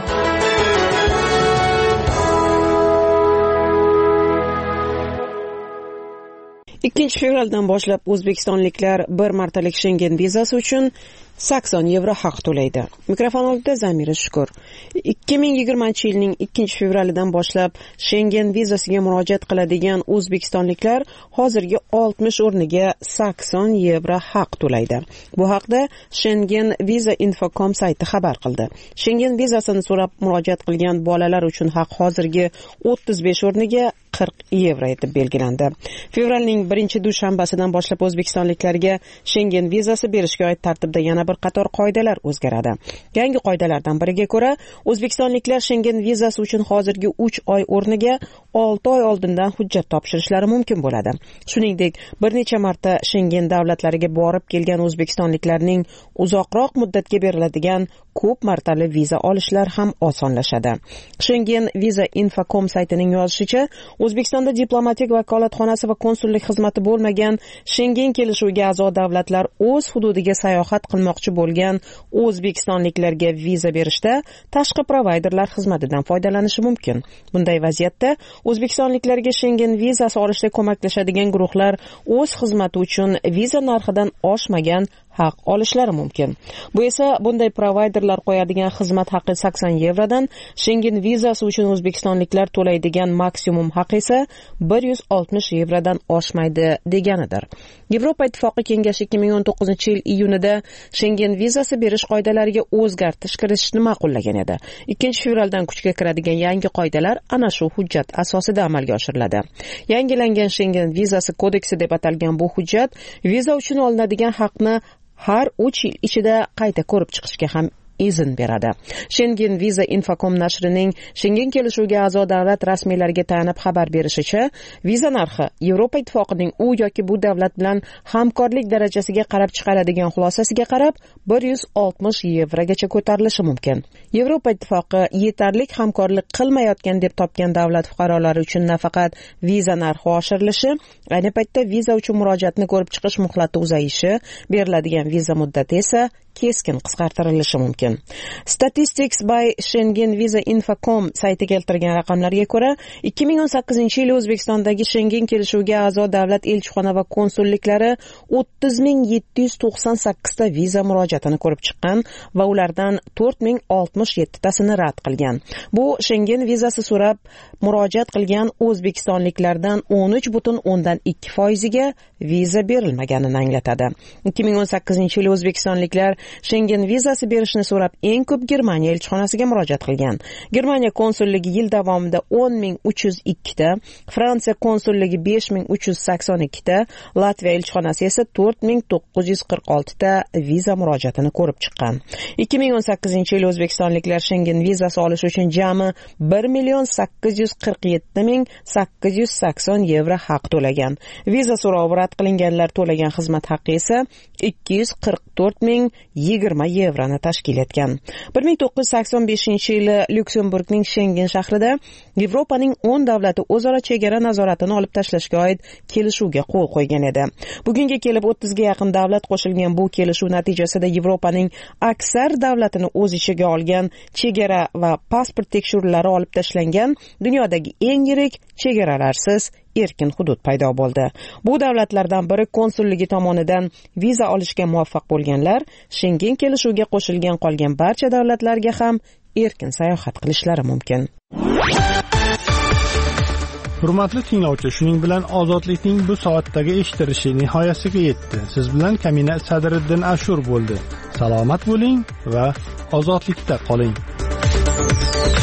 ikkinchi fevraldan boshlab o'zbekistonliklar bir martalik Schengen vizasi uchun sakson yevro haq to'laydi. Mikrofon oldida Zamira Shukur. ikki ming yigirmanchi yilning ikkinchi fevralidan boshlab Schengen vizasiga murojaat qiladigan o'zbekistonliklar hozirgi oltmish o'rniga sakson yevro haq to'laydi. Bu haqda Schengen Visa Info nokta com sayti xabar qildi. Schengen vizasini so'rab murojaat qilgan bolalar uchun haq hozirgi o'ttiz besh o'rniga qirq yevro etib belgilandi. Fevralning birinchi dushanbasidan boshlab o'zbekistonliklarga Schengen vizasi berishga oid tartibda yana bir qator qoidalar o'zgaradi. Yangi qoidalardan biriga ko'ra, o'zbekistonliklar Schengen vizasi uchun hozirgi uch oy o'rniga olti oy oldindan hujjat topshirishlari mumkin bo'ladi. Shuningdek, bir necha marta Schengen davlatlariga borib kelgan o'zbekistonliklarning uzoqroq muddatga beriladigan ko'p martali viza olishlar ham osonlashadi. Schengen Visa Info nokta com saytining yozishicha, O'zbekistonda diplomatik vakolatxonasi va konsullik xizmati bo'lmagan Schengen kelishuviga a'zo davlatlar o'z hududiga sayohat qilmoqchi bo'lgan o'zbekistonliklarga viza berishda tashqi provayderlar xizmatidan foydalanishi mumkin. Bunday vaziyatda o'zbekistonliklarga Schengen vizasi olishda ko'maklashadigan guruhlar o'z xizmati uchun viza narxidan oshmagan haq olishlari mumkin. Bu esa bunday provayderlar qo'yadigan xizmat haqi sakson yevrodan, Schengen vizasi uchun o'zbekistonliklar to'laydigan maksimum haq esa bir yuz oltmish yevrodan oshmaydi deganidir. Yevropa Ittifoqi Kengashi ikki ming o'n to'qqizinchi yil iyunida Schengen vizasi berish qoidalariga o'zgartirish kiritishni ma'qullagan edi. ikkinchi fevraldan kuchga kiradigan yangi qoidalar ana shu hujjat asosida amalga oshiriladi. Yangilangan Schengen vizasi kodeksi deb atalgan bu hujjat viza uchun olinadigan haqni har uch yil ichida qayta ko'rib chiqishga ham izn beradi. Schengen Visa Info nokta com nashrining Schengen kelishuviga a'zo davlat rasmiylariga tayanib xabar berishicha, viza narxi Yevropa Ittifoqining u yoki bu davlat bilan hamkorlik darajasiga qarab chiqaradigan xulosasiga qarab bir yuz oltmish yevrogacha ko'tarilishi mumkin. Yevropa Ittifoqi yetarli hamkorlik qilmayotgan deb topgan davlat fuqarolari uchun nafaqat viza narxi oshirilishi, ayni paytda viza uchun murojaatni ko'rib chiqish muhlati uzayishi, beriladigan viza muddati esa keskin qisqartirilishi mumkin. Statistics by Schengen Visa Info dot com sayti keltirgan raqamlarga ko'ra, ikki ming o'n sakkizinchi yil O'zbekistondagi Schengen kelishuviga a'zo davlat elchixona va konsulliklari o'ttiz ming yetti yuz to'qson sakkiz ta viza murojaatini ko'rib chiqqan va ulardan to'rt ming oltmish yetti tasini rad qilgan. Bu Schengen vizasi so'rab murojaat qilgan o'zbekistonliklardan o'n uch butun o'ndan ikki foiziga viza berilmaganini anglatadi. ikki ming o'n sakkizinchi yil O'zbekistonliklar Schengen vizasi berishni so'rab eng ko'p Germaniya elchixonasiga murojaat qilgan. Germaniya konsulligi yil davomida o'n ming uch yuz ikki ta, Fransiya konsulligi besh ming uch yuz sakson ikki ta, Latviya elchixonasi esa to'rt ming to'qqiz yuz qirq olti ta viza murojaatini ko'rib chiqqan. ikki ming o'n sakkizinchi yil O'zbekistonliklar Schengen vizasi olish uchun jami bir million sakkiz yuz qirq yetti ming sakkiz yuz sakson yevro haq to'lagan. Viza so'rovi rad qilinganlar to'lagan xizmat haqqi esa ikki yuz qirq to'rt ming yigirma yevroni tashkil etgan. bir ming to'qqiz yuz sakson beshinchi yili Lyuksemburgning Schengen shahrida Yevropaning o'n davlati o'zaro chegara nazoratini olib tashlashga oid kelishuvga qo'l qo'ygan edi. Bugunga kelib o'ttizga yaqin davlat qo'shilgan bu kelishuv natijasida Yevropaning aksar davlatini o'z ichiga olgan chegara va pasport tekshiruvlari olib tashlangan dunyodagi eng yirik chegaralarsiz erkin hudud paydo bo'ldi. Bu davlatlardan biri konsulligi tomonidan viza olishga muvaffaq bo'lganlar Schengen kelishuviga qo'shilgan qolgan barcha davlatlarga ham erkin sayohat qilishlari mumkin. Hurmatli tinglovchi, shuning bilan ozodlikning bu soatdagi eshitilishi nihoyasiga yetdi. Siz bilan Kamina Sadriddin Ashur bo'ldi. Salomat bo'ling va ozodlikda qoling.